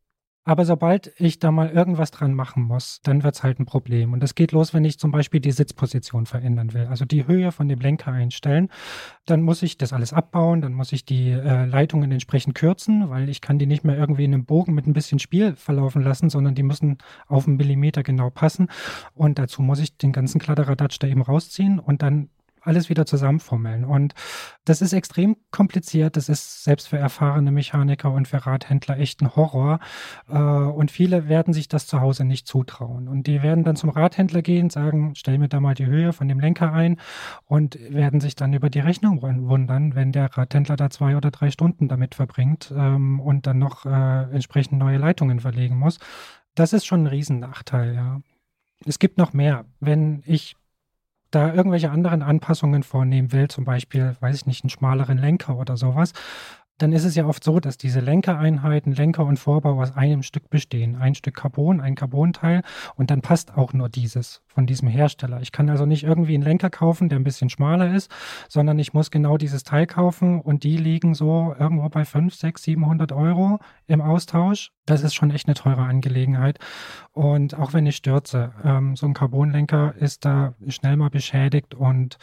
S6: Aber sobald ich da mal irgendwas dran machen muss, dann wird's halt ein Problem. Und das geht los, wenn ich zum Beispiel die Sitzposition verändern will, also die Höhe von dem Lenker einstellen. Dann muss ich das alles abbauen, dann muss ich die äh, Leitungen entsprechend kürzen, weil ich kann die nicht mehr irgendwie in einem Bogen mit ein bisschen Spiel verlaufen lassen, sondern die müssen auf einen Millimeter genau passen. Und dazu muss ich den ganzen Kladderadatsch da eben rausziehen und dann alles wieder zusammenfummeln. Und das ist extrem kompliziert. Das ist selbst für erfahrene Mechaniker und für Radhändler echt ein Horror. Und viele werden sich das zu Hause nicht zutrauen. Und die werden dann zum Radhändler gehen, sagen, stell mir da mal die Höhe von dem Lenker ein und werden sich dann über die Rechnung wundern, wenn der Radhändler da zwei oder drei Stunden damit verbringt und dann noch entsprechend neue Leitungen verlegen muss. Das ist schon ein Riesennachteil, ja. Es gibt noch mehr. Wenn ich da irgendwelche anderen Anpassungen vornehmen will, zum Beispiel, weiß ich nicht, einen schmaleren Lenker oder sowas, dann ist es ja oft so, dass diese Lenkereinheiten, Lenker und Vorbau aus einem Stück bestehen. Ein Stück Carbon, ein Carbonteil und dann passt auch nur dieses von diesem Hersteller. Ich kann also nicht irgendwie einen Lenker kaufen, der ein bisschen schmaler ist, sondern ich muss genau dieses Teil kaufen und die liegen so irgendwo bei fünf, sechs, siebenhundert Euro im Austausch. Das ist schon echt eine teure Angelegenheit. Und auch wenn ich stürze, ähm, so ein Carbonlenker ist da schnell mal beschädigt und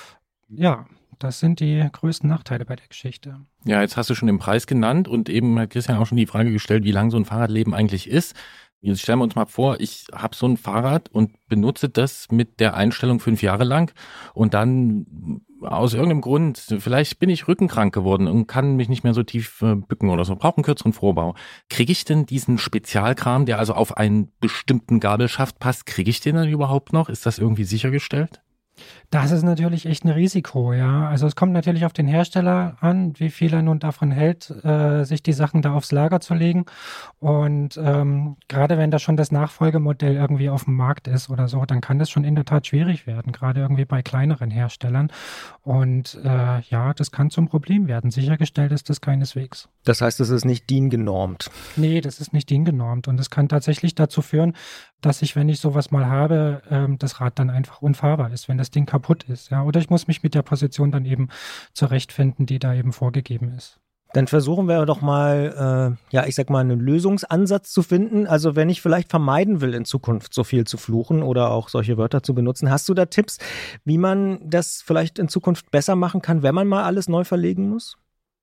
S6: ja, das sind die größten Nachteile bei der Geschichte.
S1: Ja, jetzt hast du schon den Preis genannt und eben hat Christian auch schon die Frage gestellt, wie lang so ein Fahrradleben eigentlich ist. Jetzt stellen wir uns mal vor, ich habe so ein Fahrrad und benutze das mit der Einstellung fünf Jahre lang und dann aus irgendeinem Grund, vielleicht bin ich rückenkrank geworden und kann mich nicht mehr so tief äh, bücken oder so, brauche einen kürzeren Vorbau. Kriege ich denn diesen Spezialkram, der also auf einen bestimmten Gabelschaft passt, kriege ich den dann überhaupt noch? Ist das irgendwie sichergestellt?
S6: Das ist natürlich echt ein Risiko, ja. Also es kommt natürlich auf den Hersteller an, wie viel er nun davon hält, äh, sich die Sachen da aufs Lager zu legen. Und ähm, gerade wenn da schon das Nachfolgemodell irgendwie auf dem Markt ist oder so, dann kann das schon in der Tat schwierig werden, gerade irgendwie bei kleineren Herstellern. Und äh, ja, das kann zum Problem werden. Sichergestellt ist das keineswegs.
S2: Das heißt, es ist nicht D I N-genormt?
S6: Nee, das ist nicht D I N-genormt. Und es kann tatsächlich dazu führen, dass ich, wenn ich sowas mal habe, ähm, das Rad dann einfach unfahrbar ist, wenn das Ding kaputt ist. Ja? Oder ich muss mich mit der Position dann eben zurechtfinden, die da eben vorgegeben ist.
S2: Dann versuchen wir doch mal, äh, ja, ich sag mal, einen Lösungsansatz zu finden. Also wenn ich vielleicht vermeiden will, in Zukunft so viel zu fluchen oder auch solche Wörter zu benutzen, hast du da Tipps, wie man das vielleicht in Zukunft besser machen kann, wenn man mal alles neu verlegen muss,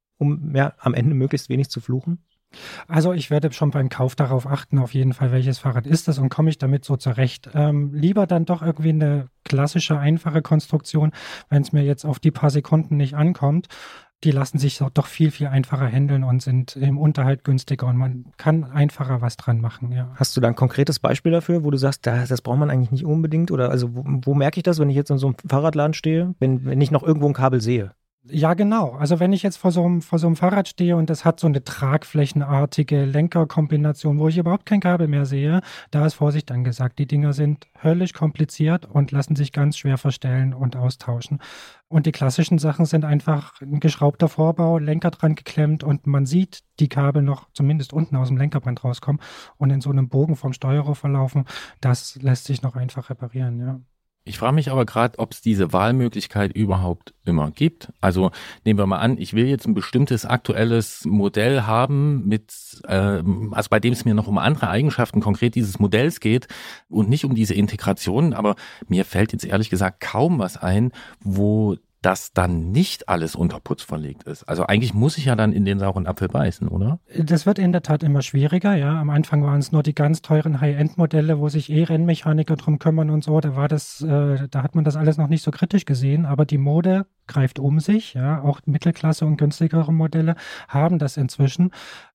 S2: um ja am Ende möglichst wenig zu fluchen?
S6: Also ich werde schon beim Kauf darauf achten, auf jeden Fall, welches Fahrrad ist das und komme ich damit so zurecht. Ähm, lieber dann doch irgendwie eine klassische, einfache Konstruktion, wenn es mir jetzt auf die paar Sekunden nicht ankommt. Die lassen sich doch viel, viel einfacher handeln und sind im Unterhalt günstiger und man kann einfacher was dran machen, ja.
S2: Hast du da ein konkretes Beispiel dafür, wo du sagst, das, das braucht man eigentlich nicht unbedingt? Oder also wo, wo merke ich das, wenn ich jetzt in so einem Fahrradladen stehe, wenn, wenn ich noch irgendwo ein Kabel sehe?
S6: Ja, genau. Also wenn ich jetzt vor so einem, vor so einem Fahrrad stehe und das hat so eine tragflächenartige Lenkerkombination, wo ich überhaupt kein Kabel mehr sehe, da ist Vorsicht angesagt. Die Dinger sind höllisch kompliziert und lassen sich ganz schwer verstellen und austauschen. Und die klassischen Sachen sind einfach ein geschraubter Vorbau, Lenker dran geklemmt und man sieht die Kabel noch zumindest unten aus dem Lenkerband rauskommen und in so einem Bogen vom Steuerrohr verlaufen. Das lässt sich noch einfach reparieren, ja.
S1: Ich frage mich aber gerade, ob es diese Wahlmöglichkeit überhaupt immer gibt. Also nehmen wir mal an, ich will jetzt ein bestimmtes aktuelles Modell haben, mit, äh, also bei dem es mir noch um andere Eigenschaften konkret dieses Modells geht und nicht um diese Integration. Aber mir fällt jetzt ehrlich gesagt kaum was ein, wo dass dann nicht alles unter Putz verlegt ist. Also eigentlich muss ich ja dann in den sauren Apfel beißen, oder?
S6: Das wird in der Tat immer schwieriger, ja. Am Anfang waren es nur die ganz teuren High-End-Modelle, wo sich eh Rennmechaniker drum kümmern und so. Da war das, äh, da hat man das alles noch nicht so kritisch gesehen, aber die Mode greift um sich, ja. Auch Mittelklasse und günstigere Modelle haben das inzwischen.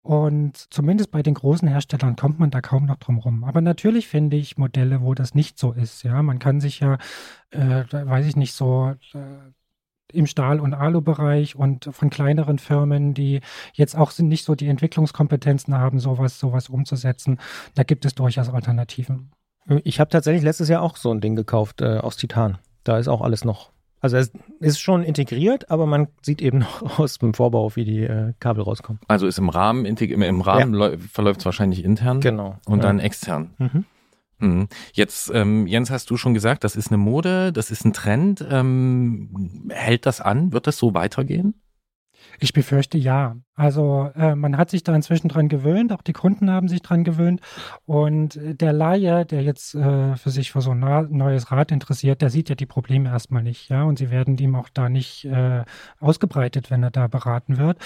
S6: Und zumindest bei den großen Herstellern kommt man da kaum noch drum rum. Aber natürlich finde ich Modelle, wo das nicht so ist, ja. Man kann sich ja, äh, weiß ich nicht, so äh, im Stahl- und Alu-Bereich und von kleineren Firmen, die jetzt auch sind, nicht so die Entwicklungskompetenzen haben, sowas, sowas umzusetzen. Da gibt es durchaus Alternativen.
S2: Ich habe tatsächlich letztes Jahr auch so ein Ding gekauft äh, aus Titan. Da ist auch alles noch, also es ist schon integriert, aber man sieht eben noch aus dem Vorbau, wie die äh, Kabel rauskommen.
S1: Also ist im Rahmen, im Rahmen ja. verläuft es wahrscheinlich intern
S2: genau.
S1: und
S2: ja.
S1: dann extern.
S2: Mhm.
S1: Jetzt, ähm, Jens, hast du schon gesagt, das ist eine Mode, das ist ein Trend. Ähm, hält das an? Wird das so weitergehen?
S6: Ich befürchte ja. Also äh, man hat sich da inzwischen dran gewöhnt, auch die Kunden haben sich dran gewöhnt und der Laie, der jetzt äh, für sich für so ein na- neues Rad interessiert, der sieht ja die Probleme erstmal nicht, ja, und sie werden ihm auch da nicht äh, ausgebreitet, wenn er da beraten wird.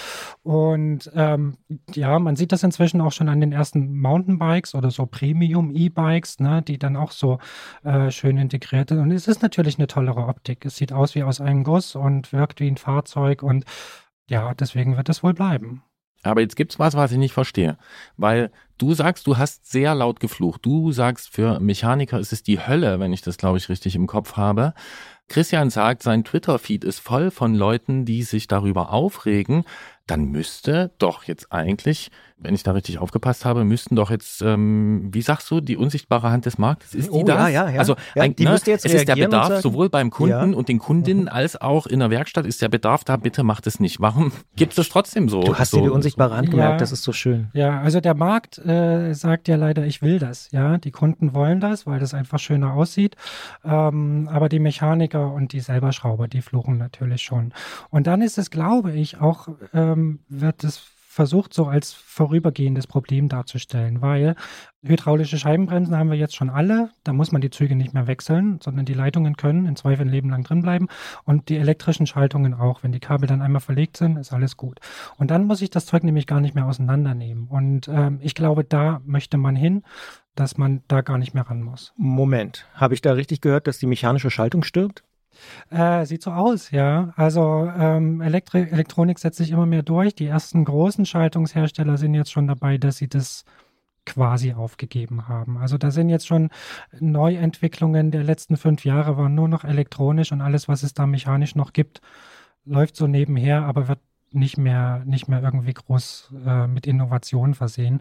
S6: Und ähm, ja, man sieht das inzwischen auch schon an den ersten Mountainbikes oder so Premium-E-Bikes, ne, die dann auch so äh, schön integriert sind. Und es ist natürlich eine tollere Optik. Es sieht aus wie aus einem Guss und wirkt wie ein Fahrzeug und ja, deswegen wird es wohl bleiben.
S1: Aber jetzt gibt's was, was ich nicht verstehe. Weil du sagst, du hast sehr laut geflucht. Du sagst, für Mechaniker ist es die Hölle, wenn ich das, glaube ich, richtig im Kopf habe. Christian sagt, sein Twitter-Feed ist voll von Leuten, die sich darüber aufregen. Dann müsste doch jetzt eigentlich, wenn ich da richtig aufgepasst habe, müssten doch jetzt, ähm, wie sagst du, die unsichtbare Hand des Marktes, ist die
S2: Oh,
S1: das?
S2: ja, ja, ja.
S1: Also
S2: Ja,
S1: ein,
S2: die
S1: ne,
S2: müsste jetzt
S1: es ist der
S2: reagieren und
S1: Bedarf
S2: sagen-
S1: sowohl beim Kunden
S2: Ja.
S1: und den Kundinnen als auch in der Werkstatt ist der Bedarf da, bitte macht es nicht. Warum gibt es das trotzdem so?
S2: Du hast
S1: so,
S2: dir die unsichtbare Hand
S6: Ja.
S2: gemerkt, das ist so schön.
S6: Ja, also der Markt äh, sagt ja leider, ich will das. Ja, die Kunden wollen das, weil das einfach schöner aussieht. Ähm, aber die Mechaniker und die selber Schrauber, die fluchen natürlich schon. Und dann ist es, glaube ich, auch ähm, wird es versucht, so als vorübergehendes Problem darzustellen, weil hydraulische Scheibenbremsen haben wir jetzt schon alle. Da muss man die Züge nicht mehr wechseln, sondern die Leitungen können im Zweifel ein Leben lang drin bleiben und die elektrischen Schaltungen auch. Wenn die Kabel dann einmal verlegt sind, ist alles gut. Und dann muss ich das Zeug nämlich gar nicht mehr auseinandernehmen. Und ähm, ich glaube, da möchte man hin, dass man da gar nicht mehr ran muss.
S2: Moment, habe ich da richtig gehört, dass die mechanische Schaltung stirbt?
S6: Äh, sieht so aus, ja. Also ähm, Elektri- Elektronik setzt sich immer mehr durch. Die ersten großen Schaltungshersteller sind jetzt schon dabei, dass sie das quasi aufgegeben haben. Also da sind jetzt schon Neuentwicklungen der letzten fünf Jahre, waren nur noch elektronisch und alles, was es da mechanisch noch gibt, läuft so nebenher, aber wird nicht mehr, nicht mehr irgendwie groß äh, mit Innovationen versehen.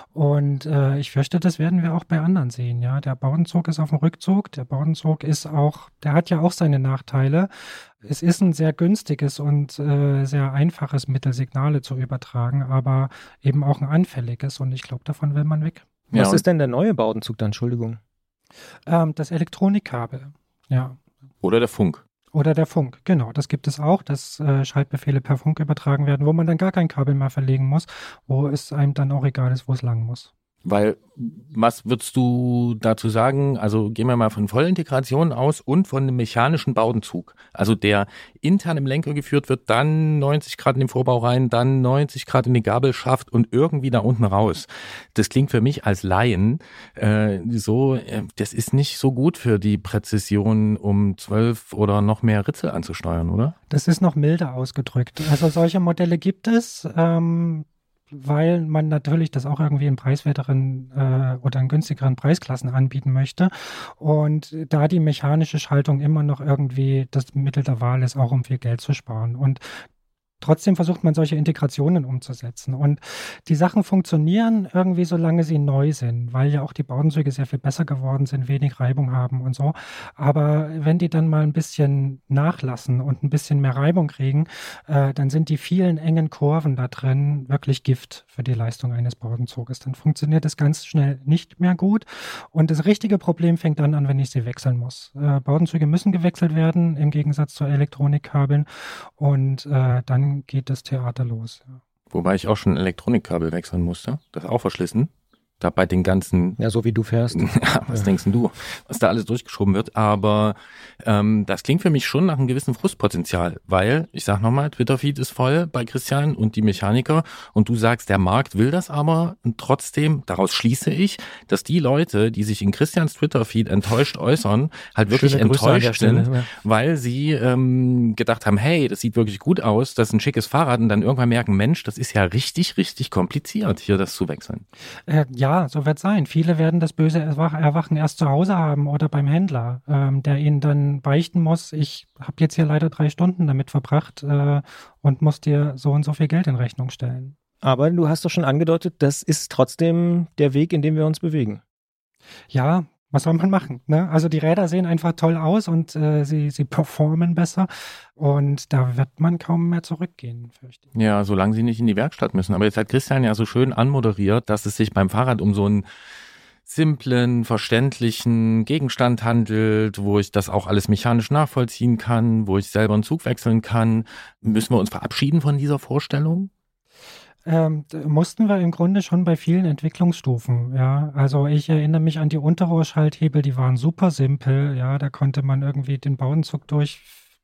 S6: Und äh, ich fürchte, das werden wir auch bei anderen sehen. Ja, der Bowdenzug ist auf dem Rückzug. Der Bowdenzug ist auch, der hat ja auch seine Nachteile. Es ist ein sehr günstiges und äh, sehr einfaches Mittel, Signale zu übertragen, aber eben auch ein anfälliges. Und ich glaube, davon will man weg.
S2: Was
S1: Ja,
S2: ist denn der neue Bowdenzug dann? Entschuldigung.
S6: Ähm, das Elektronikkabel, ja.
S1: Oder der Funk.
S6: Oder der Funk, genau, das gibt es auch, dass äh, Schaltbefehle per Funk übertragen werden, wo man dann gar kein Kabel mehr verlegen muss, wo es einem dann auch egal ist, wo es lang muss.
S1: Weil, was würdest du dazu sagen? Also gehen wir mal von Vollintegration aus und von einem mechanischen Bowdenzug. Also der intern im Lenker geführt wird, dann neunzig Grad in den Vorbau rein, dann neunzig Grad in die Gabelschaft und irgendwie da unten raus. Das klingt für mich als Laien äh, so, äh, das ist nicht so gut für die Präzision, um zwölf oder noch mehr Ritzel anzusteuern, oder?
S6: Das ist noch milder ausgedrückt. Also solche Modelle gibt es, ähm, weil man natürlich das auch irgendwie in preiswerteren äh, oder in günstigeren Preisklassen anbieten möchte. Und da die mechanische Schaltung immer noch irgendwie das Mittel der Wahl ist, auch um viel Geld zu sparen. Und trotzdem versucht man solche Integrationen umzusetzen. Und die Sachen funktionieren irgendwie, solange sie neu sind, weil ja auch die Bowdenzüge sehr viel besser geworden sind, wenig Reibung haben und so. Aber wenn die dann mal ein bisschen nachlassen und ein bisschen mehr Reibung kriegen, äh, dann sind die vielen engen Kurven da drin wirklich Gift für die Leistung eines Bowdenzuges. Dann funktioniert es ganz schnell nicht mehr gut. Und das richtige Problem fängt dann an, wenn ich sie wechseln muss. Äh, Bowdenzüge müssen gewechselt werden, im Gegensatz zu Elektronikkabeln. Und äh, dann geht das Theater los. Ja.
S1: Wobei ich auch schon ein Elektronikkabel wechseln musste. Das ist auch verschlissen. Da bei den ganzen,
S2: Ja, so wie du fährst.
S1: ja, was
S2: Ja.
S1: denkst denn du, was da alles durchgeschoben wird? Aber ähm, das klingt für mich schon nach einem gewissen Frustpotenzial, weil, ich sag nochmal, Twitter-Feed ist voll bei Christian und die Mechaniker und du sagst, der Markt will das aber und trotzdem, daraus schließe ich, dass die Leute, die sich in Christians Twitter-Feed enttäuscht äußern, halt wirklich
S2: Schöne Grüße an der
S1: enttäuscht sind,
S2: Stelle, ja.
S1: weil sie ähm, gedacht haben, hey, das sieht wirklich gut aus, das ist ein schickes Fahrrad und dann irgendwann merken, Mensch, das ist ja richtig, richtig kompliziert, hier das zu wechseln.
S6: Äh, ja, so wird es sein. Viele werden das böse Erwach- Erwachen erst zu Hause haben oder beim Händler, ähm, der ihnen dann beichten muss, ich habe jetzt hier leider drei Stunden damit verbracht äh, und muss dir so und so viel Geld in Rechnung stellen.
S2: Aber du hast doch schon angedeutet, das ist trotzdem der Weg, in dem wir uns bewegen.
S6: Ja, was soll man machen? Ne? Also die Räder sehen einfach toll aus und äh, sie, sie performen besser und da wird man kaum mehr zurückgehen, fürchte ich.
S1: Ja, solange sie nicht in die Werkstatt müssen. Aber jetzt hat Christian ja so schön anmoderiert, dass es sich beim Fahrrad um so ein simplen, verständlichen Gegenstand handelt, wo ich das auch alles mechanisch nachvollziehen kann, wo ich selber einen Zug wechseln kann. Müssen wir uns verabschieden von dieser Vorstellung?
S6: Ähm, mussten wir im Grunde schon bei vielen Entwicklungsstufen, ja. Also ich erinnere mich an die Unterrohrschalthebel, die waren super simpel, ja. Da konnte man irgendwie den Bauenzug durch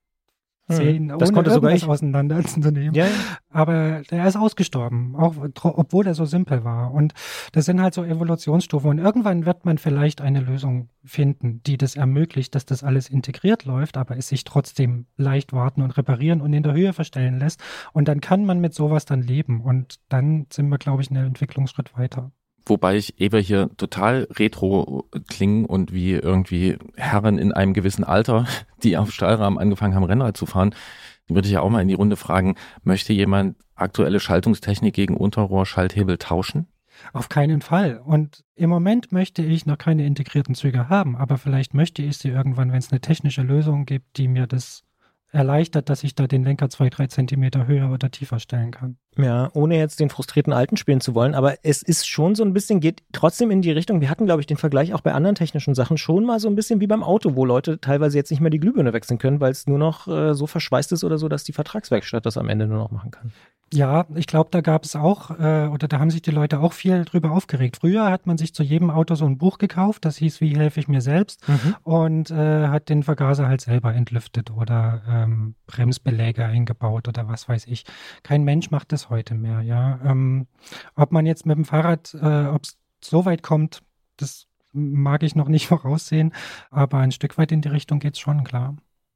S6: sehen,
S2: das
S6: ohne
S2: konnte sogar
S6: irgendwas
S2: ich.
S6: auseinanderzunehmen.
S2: Ja, ja.
S6: Aber der ist ausgestorben, auch tro- obwohl er so simpel war. Und das sind halt so Evolutionsstufen. Und irgendwann wird man vielleicht eine Lösung finden, die das ermöglicht, dass das alles integriert läuft, aber es sich trotzdem leicht warten und reparieren und in der Höhe verstellen lässt. Und dann kann man mit sowas dann leben. Und dann sind wir, glaube ich, einen Entwicklungsschritt weiter.
S1: Wobei ich, ehe wir hier total retro klingen und wie irgendwie Herren in einem gewissen Alter, die auf Stahlrahmen angefangen haben, Rennrad zu fahren, würde ich ja auch mal in die Runde fragen, möchte jemand aktuelle Schaltungstechnik gegen Unterrohr-Schalthebel tauschen?
S6: Auf keinen Fall. Und im Moment möchte ich noch keine integrierten Züge haben, aber vielleicht möchte ich sie irgendwann, wenn es eine technische Lösung gibt, die mir das erleichtert, dass ich da den Lenker zwei, drei Zentimeter höher oder tiefer stellen kann.
S2: Ja, ohne jetzt den frustrierten Alten spielen zu wollen, aber es ist schon so ein bisschen, geht trotzdem in die Richtung, wir hatten, glaube ich, den Vergleich auch bei anderen technischen Sachen schon mal so ein bisschen wie beim Auto, wo Leute teilweise jetzt nicht mehr die Glühbirne wechseln können, weil es nur noch äh, so verschweißt ist oder so, dass die Vertragswerkstatt das am Ende nur noch machen kann.
S6: Ja, ich glaube, da gab es auch, äh, oder da haben sich die Leute auch viel drüber aufgeregt. Früher hat man sich zu jedem Auto so ein Buch gekauft, das hieß, wie helfe ich mir selbst,
S2: Mhm.
S6: und äh, hat den Vergaser halt selber entlüftet oder ähm, Bremsbeläge eingebaut oder was weiß ich. Kein Mensch macht das heute mehr, ja. Ähm, ob man jetzt mit dem Fahrrad, äh, ob es so weit kommt, das mag ich noch nicht voraussehen, aber ein Stück weit in die Richtung geht's schon, klar.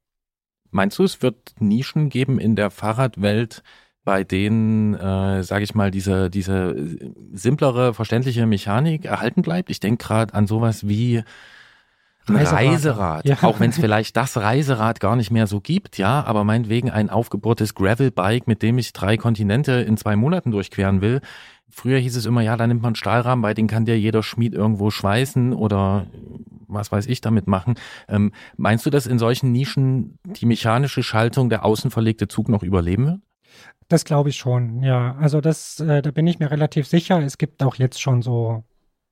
S1: Meinst du, es wird Nischen geben in der Fahrradwelt, bei denen, äh, sage ich mal, diese, diese simplere, verständliche Mechanik erhalten bleibt? Ich denke gerade an sowas wie ein
S6: Reiserad.
S1: Reiserad,
S6: Ja.
S1: auch wenn es vielleicht das Reiserad gar nicht mehr so gibt, ja, aber meinetwegen ein aufgebohrtes Gravelbike, mit dem ich drei Kontinente in zwei Monaten durchqueren will. Früher hieß es immer, ja, da nimmt man einen Stahlrahmen, bei den kann dir jeder Schmied irgendwo schweißen oder was weiß ich damit machen. Ähm, meinst du, dass in solchen Nischen die mechanische Schaltung, der außen verlegte Zug noch überleben wird?
S6: Das glaube ich schon, ja. Also das, äh, da bin ich mir relativ sicher. Es gibt auch jetzt schon so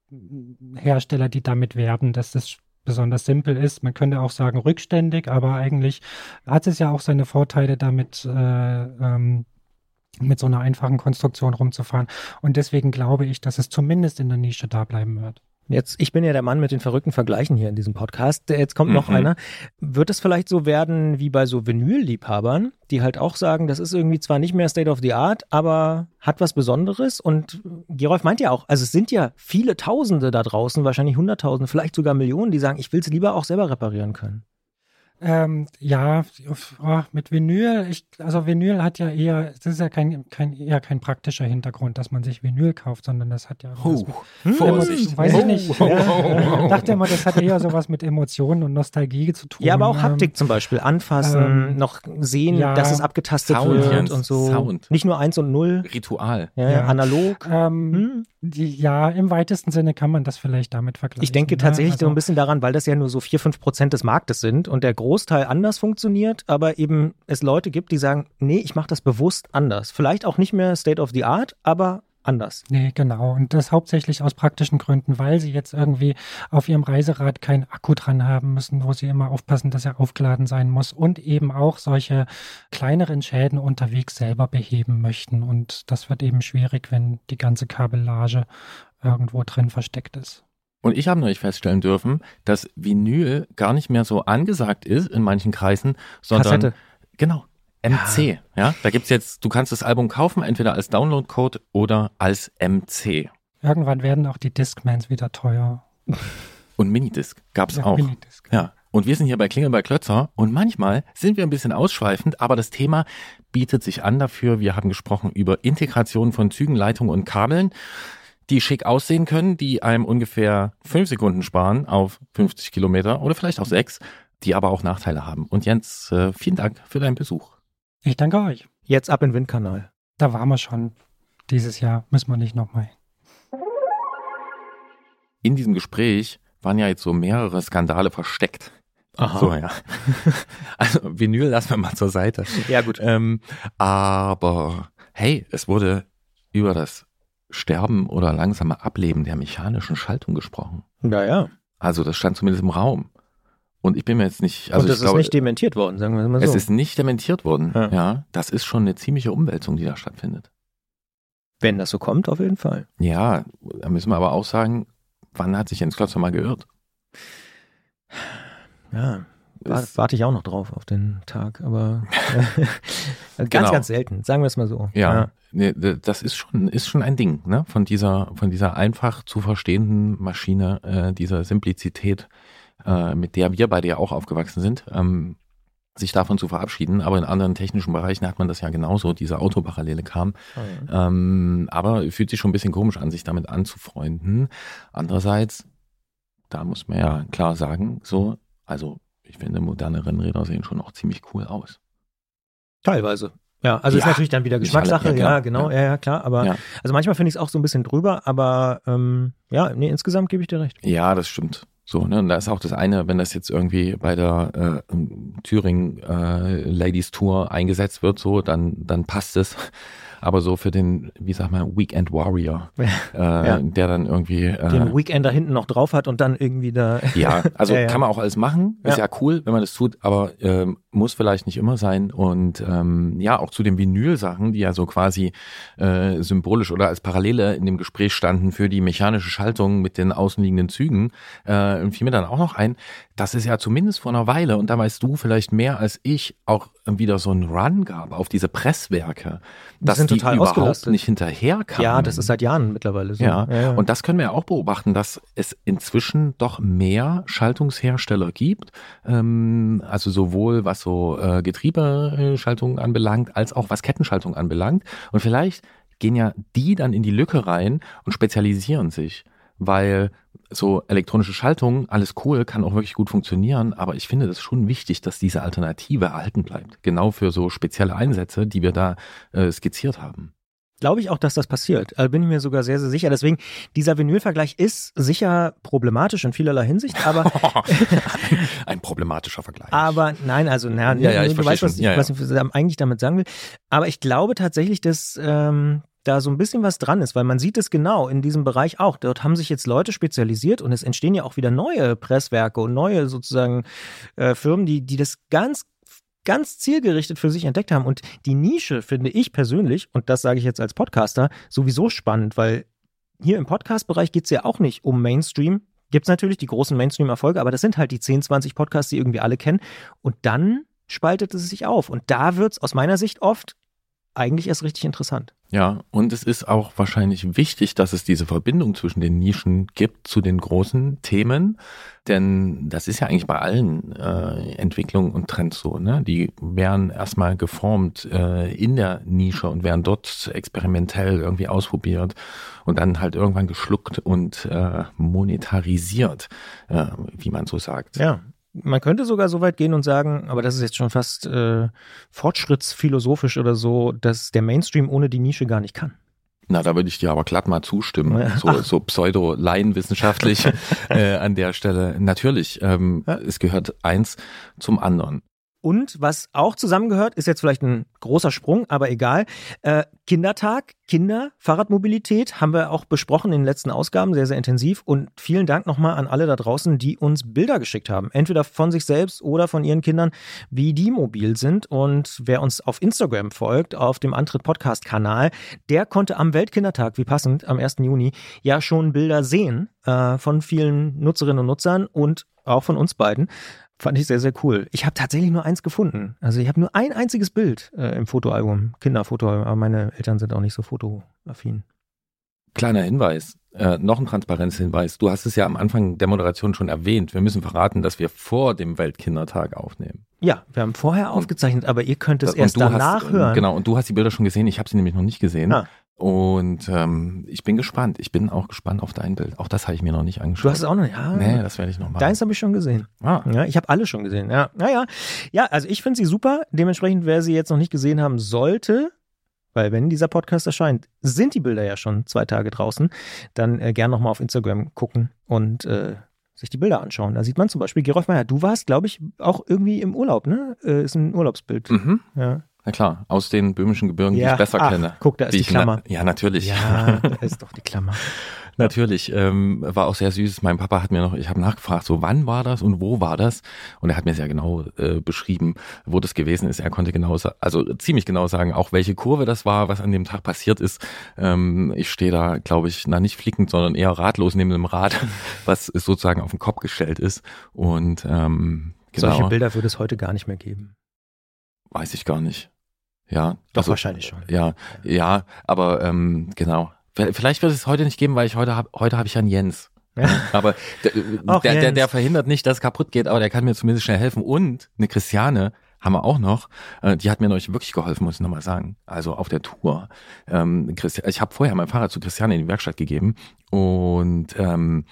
S6: Hersteller, die damit werben, dass das besonders simpel ist. Man könnte auch sagen rückständig, aber eigentlich hat es ja auch seine Vorteile damit, äh, ähm, mit so einer einfachen Konstruktion rumzufahren. Und deswegen glaube ich, dass es zumindest in der Nische da bleiben wird.
S2: Jetzt, ich bin ja der Mann mit den verrückten Vergleichen hier in diesem Podcast. Jetzt kommt noch
S1: Mhm.
S2: einer. Wird es vielleicht so werden wie bei so Vinyl-Liebhabern, die halt auch sagen, das ist irgendwie zwar nicht mehr State of the Art, aber hat was Besonderes? Und Gerolf meint ja auch, also es sind ja viele Tausende da draußen, wahrscheinlich Hunderttausende, vielleicht sogar Millionen, die sagen, ich will es lieber auch selber reparieren können.
S6: Ähm, ja, oh, mit Vinyl, ich, also Vinyl hat ja eher, das ist ja kein, kein, eher kein praktischer Hintergrund, dass man sich Vinyl kauft, sondern das hat ja was mit,
S1: Vorsicht.
S6: weiß ich
S1: Oh,
S6: nicht.
S1: oh,
S6: Ja,
S1: oh, oh,
S6: ich dachte immer, das hat eher sowas mit Emotionen und Nostalgie zu tun.
S2: Ja, aber auch Haptik
S6: Ähm,
S2: zum Beispiel, anfassen,
S6: ähm,
S2: noch sehen,
S6: ja,
S2: dass es abgetastet
S1: Sound,
S2: wird
S1: Jens,
S2: und so.
S1: Sound.
S2: Nicht nur eins und null,
S1: Ritual.
S2: ja, ja.
S6: Ja.
S2: analog.
S6: ähm,
S2: Hm.
S6: die, ja, im weitesten Sinne kann man das vielleicht damit vergleichen.
S2: Ich denke
S6: ne?
S2: tatsächlich
S6: Also,
S2: so ein bisschen daran, weil das ja nur so vier, fünf Prozent des Marktes sind und der Großteil anders funktioniert, aber eben es Leute gibt, die sagen, nee, ich mache das bewusst anders. Vielleicht auch nicht mehr State of the Art, aber anders.
S6: Nee, genau. Und das hauptsächlich aus praktischen Gründen, weil sie jetzt irgendwie auf ihrem Reiserad keinen Akku dran haben müssen, wo sie immer aufpassen, dass er aufgeladen sein muss und eben auch solche kleineren Schäden unterwegs selber beheben möchten. Und das wird eben schwierig, wenn die ganze Kabellage irgendwo drin versteckt ist.
S1: Und ich habe neulich feststellen dürfen, dass Vinyl gar nicht mehr so angesagt ist in manchen Kreisen, sondern
S2: Kassette.
S1: genau, M C. Ja, da gibt's jetzt, du kannst das Album kaufen, entweder als Downloadcode oder als M C.
S6: Irgendwann werden auch die Discmans wieder teuer.
S1: Und Minidisc gab's
S6: Ja,
S1: auch.
S6: Minidisc.
S1: Ja. Und wir sind hier bei Klingel bei Klötzer und manchmal sind wir ein bisschen ausschweifend, aber das Thema bietet sich an dafür. Wir haben gesprochen über Integration von Zügen, Leitungen und Kabeln, die schick aussehen können, die einem ungefähr fünf Sekunden sparen auf fünfzig Kilometer oder vielleicht auch sechs, die aber auch Nachteile haben. Und Jens, äh, vielen Dank für deinen Besuch.
S6: Ich danke euch.
S2: Jetzt ab in den Windkanal.
S6: Da waren wir schon dieses Jahr. Müssen wir nicht nochmal hin.
S1: In diesem Gespräch waren ja jetzt so mehrere Skandale versteckt.
S2: Aha.
S1: So, ja. Also Vinyl lassen wir mal zur Seite.
S2: Ja, gut.
S1: Ähm, aber hey, es wurde über das Sterben oder langsame Ableben der mechanischen Schaltung gesprochen.
S2: Ja, ja.
S1: Also das stand zumindest im Raum. Und ich bin mir jetzt nicht... Also
S2: Und das
S1: ich
S2: ist
S1: glaube,
S2: nicht dementiert worden, sagen wir mal so.
S1: Es ist nicht dementiert worden.
S2: Ja.
S1: Ja, das ist schon eine ziemliche Umwälzung, die da stattfindet.
S2: Wenn das so kommt, auf jeden Fall.
S1: Ja, da müssen wir aber auch sagen, wann hat sich Jens Klötzer mal geirrt?
S2: Ja,
S1: Das-
S2: warte ich auch noch drauf auf den Tag, aber ganz,
S1: Genau.
S2: ganz selten, sagen wir es mal so.
S1: Ja, nee, das ist schon, ist schon ein Ding, ne? Von dieser, von dieser einfach zu verstehenden Maschine, äh, dieser Simplizität, äh, mit der wir beide ja auch aufgewachsen sind, ähm, sich davon zu verabschieden. Aber in anderen technischen Bereichen hat man das ja genauso, diese Autoparallele kam.
S2: Mhm.
S1: Ähm, aber fühlt sich schon ein bisschen komisch an, sich damit anzufreunden. Andererseits, da muss man ja klar sagen, so, also ich finde, moderne Rennräder sehen schon noch ziemlich cool aus.
S2: Teilweise. Ja, also
S1: Ja,
S2: ist natürlich dann wieder
S1: nicht alle,
S2: Geschmackssache,
S1: ja,
S2: ja,
S1: genau,
S2: genau, ja, ja, klar. Aber
S1: Ja.
S2: also manchmal finde ich es auch so ein bisschen drüber, aber ähm, ja, nee, insgesamt gebe ich dir recht.
S1: Ja, das stimmt. So, ne? Und da ist auch das eine, wenn das jetzt irgendwie bei der äh, Thüringen äh, Ladies Tour eingesetzt wird, so, dann, dann passt es. Aber so für den, wie sag mal, Weekend Warrior, äh,
S2: Ja.
S1: der dann irgendwie. Äh,
S2: Den Weekender hinten noch drauf hat und dann irgendwie da.
S1: ja, also
S2: Ja, ja.
S1: kann man auch alles machen. Ist ja,
S2: Ja.
S1: cool, wenn man das tut, aber ähm, muss vielleicht nicht immer sein. Und ähm, ja, auch zu den Vinyl-Sachen, die ja so quasi äh, symbolisch oder als Parallele in dem Gespräch standen für die mechanische Schaltung mit den außenliegenden Zügen, äh, fiel mir dann auch noch ein, dass es ja zumindest vor einer Weile, und da weißt du vielleicht mehr als ich, auch wieder so einen Run gab auf diese Presswerke, dass
S2: sind
S1: die
S2: total
S1: überhaupt
S2: ausgelastet.
S1: nicht hinterherkamen.
S2: Ja, das ist seit Jahren mittlerweile so.
S1: Ja,
S2: ja, ja.
S1: und das können wir ja auch beobachten, dass es inzwischen doch mehr Schaltungshersteller gibt, ähm, also sowohl was so äh, Getriebeschaltungen anbelangt, als auch was Kettenschaltung anbelangt. Und vielleicht gehen ja die dann in die Lücke rein und spezialisieren sich, weil so elektronische Schaltung, alles cool, kann auch wirklich gut funktionieren, aber ich finde das schon wichtig, dass diese Alternative erhalten bleibt, genau für so spezielle Einsätze, die wir da äh, skizziert haben.
S2: Glaube ich auch, dass das passiert. Also bin ich mir sogar sehr, sehr sicher. Deswegen, dieser Vinyl-Vergleich ist sicher problematisch in vielerlei Hinsicht, aber,
S1: Ein problematischer Vergleich.
S2: aber nein, also na,
S1: Ja, ja, ich
S2: du
S1: verstehe
S2: weißt, was
S1: schon.
S2: ich,
S1: Ja,
S2: was ich eigentlich damit sagen will. Aber ich glaube tatsächlich, dass ähm, da so ein bisschen was dran ist, weil man sieht es genau in diesem Bereich auch. Dort haben sich jetzt Leute spezialisiert und es entstehen ja auch wieder neue Presswerke und neue sozusagen äh, Firmen, die, die das ganz ganz zielgerichtet für sich entdeckt haben. Und die Nische finde ich persönlich, und das sage ich jetzt als Podcaster, sowieso spannend, weil hier im Podcast-Bereich geht es ja auch nicht um Mainstream. Gibt es natürlich die großen Mainstream-Erfolge, aber das sind halt die zehn, zwanzig Podcasts, die irgendwie alle kennen. Und dann spaltet es sich auf. Und da wird es aus meiner Sicht oft eigentlich erst richtig interessant.
S1: Ja, und es ist auch wahrscheinlich wichtig, dass es diese Verbindung zwischen den Nischen gibt zu den großen Themen, denn das ist ja eigentlich bei allen äh, Entwicklungen und Trends so, ne? Die werden erstmal geformt äh, in der Nische und werden dort experimentell irgendwie ausprobiert und dann halt irgendwann geschluckt und äh, monetarisiert, äh, wie man so sagt.
S2: Ja. Man könnte sogar so weit gehen und sagen, aber das ist jetzt schon fast äh, fortschrittsphilosophisch oder so, dass der Mainstream ohne die Nische gar nicht kann.
S1: Na, da würde ich dir aber glatt mal zustimmen,
S2: Ja.
S1: so, so pseudo-laienwissenschaftlich äh, an der Stelle. Natürlich, ähm,
S2: Ja.
S1: es gehört eins zum anderen.
S2: Und was auch zusammengehört, ist jetzt vielleicht ein großer Sprung, aber egal. Äh, Kindertag, Kinder, Fahrradmobilität haben wir auch besprochen in den letzten Ausgaben, sehr, sehr intensiv. Und vielen Dank nochmal an alle da draußen, die uns Bilder geschickt haben. Entweder von sich selbst oder von ihren Kindern, wie die mobil sind. Und wer uns auf Instagram folgt, auf dem Antritt-Podcast-Kanal, der konnte am Weltkindertag, wie passend, am ersten Juni, ja schon Bilder sehen äh, von vielen Nutzerinnen und Nutzern und auch von uns beiden. Fand ich sehr, sehr cool. Ich habe tatsächlich nur eins gefunden. Also ich habe nur ein einziges Bild äh, im Fotoalbum, Kinderfotoalbum, aber meine Eltern sind auch nicht so fotoaffin.
S1: Kleiner Hinweis, äh, noch ein Transparenzhinweis. Du hast es ja am Anfang der Moderation schon erwähnt. Wir müssen verraten, dass wir vor dem Weltkindertag aufnehmen.
S2: Ja, wir haben vorher aufgezeichnet, aber ihr könnt es
S1: Und
S2: erst
S1: du
S2: danach
S1: hast,
S2: hören.
S1: Genau, und du hast die Bilder schon gesehen. Ich habe sie nämlich noch nicht gesehen.
S2: Ah.
S1: Und ähm, ich bin gespannt. Ich bin auch gespannt auf dein Bild. Auch das habe ich mir noch nicht angeschaut.
S2: Du hast es auch noch nicht. Ja,
S1: Nee, das werde ich noch machen.
S2: deins habe ich schon gesehen.
S1: Ah.
S2: Ja, ich habe alle schon gesehen. Ja, naja. Ja, also ich finde sie super. Dementsprechend, wer sie jetzt noch nicht gesehen haben sollte, weil wenn dieser Podcast erscheint, sind die Bilder ja schon zwei Tage draußen, dann äh, gern nochmal auf Instagram gucken und äh, sich die Bilder anschauen. Da sieht man zum Beispiel, Gerolf Meyer, du warst, glaube ich, auch irgendwie im Urlaub, ne? Äh, ist ein Urlaubsbild.
S1: Mhm.
S2: Ja.
S1: Na klar, aus den böhmischen Gebirgen,
S2: Ja,
S1: die ich besser
S2: ach,
S1: kenne.
S2: guck, da ist die
S1: ich na-
S2: Klammer.
S1: Ja, natürlich.
S2: Ja, da ist doch die Klammer.
S1: Natürlich, ähm, war auch sehr süß. Mein Papa hat mir noch, ich habe nachgefragt, so wann war das und wo war das? Und er hat mir sehr genau äh, beschrieben, wo das gewesen ist. Er konnte genau, sa- also ziemlich genau sagen, auch welche Kurve das war, was an dem Tag passiert ist. Ähm, ich stehe da, glaube ich, na nicht flickend, sondern eher ratlos neben einem Rad, was sozusagen auf den Kopf gestellt ist. Und ähm, genau,
S2: Solche Bilder würde es heute gar nicht mehr geben.
S1: weiß ich gar nicht. Ja,
S2: Doch,
S1: also,
S2: wahrscheinlich schon.
S1: Ja, ja, aber ähm, genau. Vielleicht wird es heute nicht geben, weil ich heute habe, heute habe ich ja einen Jens.
S2: Ja.
S1: Aber der,
S2: Ach,
S1: der, der,
S2: Jens.
S1: der verhindert nicht, dass es kaputt geht, aber der kann mir zumindest schnell helfen. Und eine Christiane haben wir auch noch, äh, die hat mir neulich wirklich geholfen, muss ich nochmal sagen. Also auf der Tour. Ähm, Christi- ich habe vorher mein Fahrrad zu Christiane in die Werkstatt gegeben und ähm,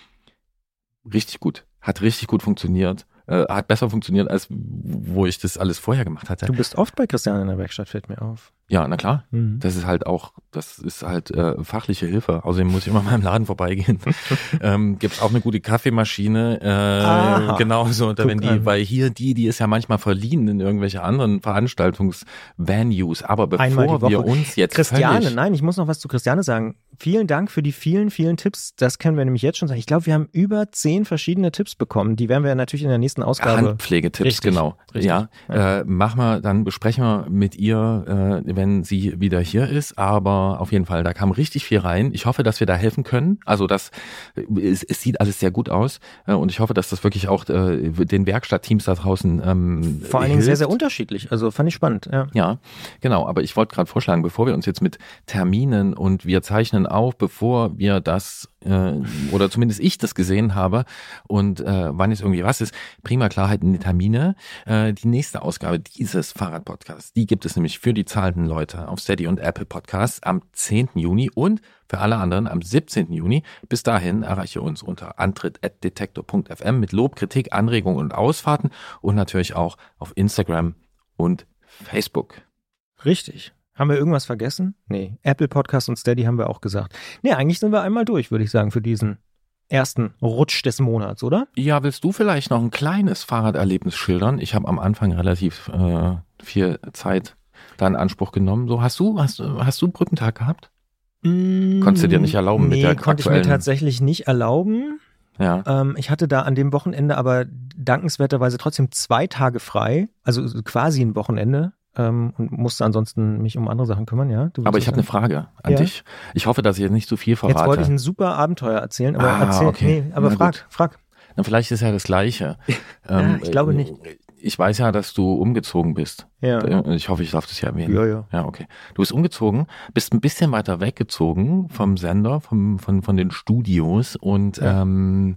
S1: richtig gut. Hat richtig gut funktioniert. Äh, hat besser funktioniert, als wo ich das alles vorher gemacht hatte.
S2: Du bist oft bei Christiane in der Werkstatt, fällt mir auf.
S1: Ja, na klar.
S2: Mhm.
S1: Das ist halt auch, das ist halt äh, fachliche Hilfe. Außerdem muss ich immer mal im Laden vorbeigehen. ähm, gibt's auch eine gute Kaffeemaschine. Äh,
S2: Aha.
S1: genau so. Da, wenn
S2: Guck
S1: die,
S2: an.
S1: weil hier die, die ist ja manchmal verliehen in irgendwelche anderen Veranstaltungsvenues. Aber
S2: Einmal die
S1: bevor wir
S2: Woche.
S1: uns jetzt
S2: Christiane,
S1: völlig,
S2: nein, ich muss noch was zu Christiane sagen. Vielen Dank für die vielen, vielen Tipps. Das können wir nämlich jetzt schon sagen. Ich glaube, wir haben über zehn verschiedene Tipps bekommen. Die werden wir natürlich in der nächsten Ausgabe.
S1: Handpflegetipps,
S2: Richtig,
S1: genau.
S2: richtig.
S1: Ja, Äh, mach mal, dann besprechen wir mit ihr, äh, wenn sie wieder hier ist. Aber auf jeden Fall, da kam richtig viel rein. Ich hoffe, dass wir da helfen können. Also das, es, es sieht alles sehr gut aus äh, und ich hoffe, dass das wirklich auch äh, den Werkstattteams da draußen ähm,
S2: Vor allen Dingen sehr,
S1: hilft.
S2: sehr unterschiedlich. Also fand ich spannend. Ja.
S1: Ja, genau. Aber ich wollte gerade vorschlagen, bevor wir uns jetzt mit Terminen und wir zeichnen auf, bevor wir das äh, oder zumindest ich das gesehen habe und äh, wann jetzt irgendwie was ist, bringen wir Klarheit in die Termine. Äh, die nächste Ausgabe dieses Fahrradpodcasts, die gibt es nämlich für die zahlenden Leute auf Steady und Apple Podcasts am zehnten Juni und für alle anderen am siebzehnten Juni. Bis dahin erreiche uns unter antritt at detektor punkt f m mit Lob, Kritik, Anregungen und Ausfahrten und natürlich auch auf Instagram und Facebook.
S2: Richtig. Haben wir irgendwas vergessen? Nee. Apple Podcast und Steady haben wir auch gesagt. Nee, eigentlich sind wir einmal durch, würde ich sagen, für diesen ersten Rutsch des Monats, oder?
S1: Ja, willst du vielleicht noch ein kleines Fahrraderlebnis schildern? Ich habe am Anfang relativ äh, viel Zeit da in Anspruch genommen. So, hast du, hast, hast du einen Brückentag gehabt? Konntest du dir nicht erlauben
S2: nee,
S1: mit der
S2: konnte ich mir
S1: aktuellen-
S2: tatsächlich nicht erlauben.
S1: Ja.
S2: Ähm, ich hatte da an dem Wochenende aber dankenswerterweise trotzdem zwei Tage frei, also quasi ein Wochenende. Ähm, und musste ansonsten mich um andere Sachen kümmern, ja. Du
S1: Aber
S2: willst
S1: ich habe
S2: was
S1: eine Frage an
S2: Ja.
S1: dich. Ich hoffe, dass ich jetzt nicht zu viel verrate.
S2: Jetzt wollte ich ein super Abenteuer erzählen, aber
S1: Ah,
S2: erzähl,
S1: okay.
S2: nee, aber
S1: Na
S2: frag,
S1: gut.
S2: frag.
S1: Na, vielleicht ist ja das Gleiche.
S2: Ja, ich glaube nicht.
S1: Ich weiß ja, dass du umgezogen bist.
S2: Ja.
S1: Ich hoffe, ich darf das ja erwähnen.
S2: Ja, ja.
S1: Ja, okay. Du bist umgezogen, bist ein bisschen weiter weggezogen vom Sender, vom, von, von den Studios. Und
S2: Ja.
S1: ähm,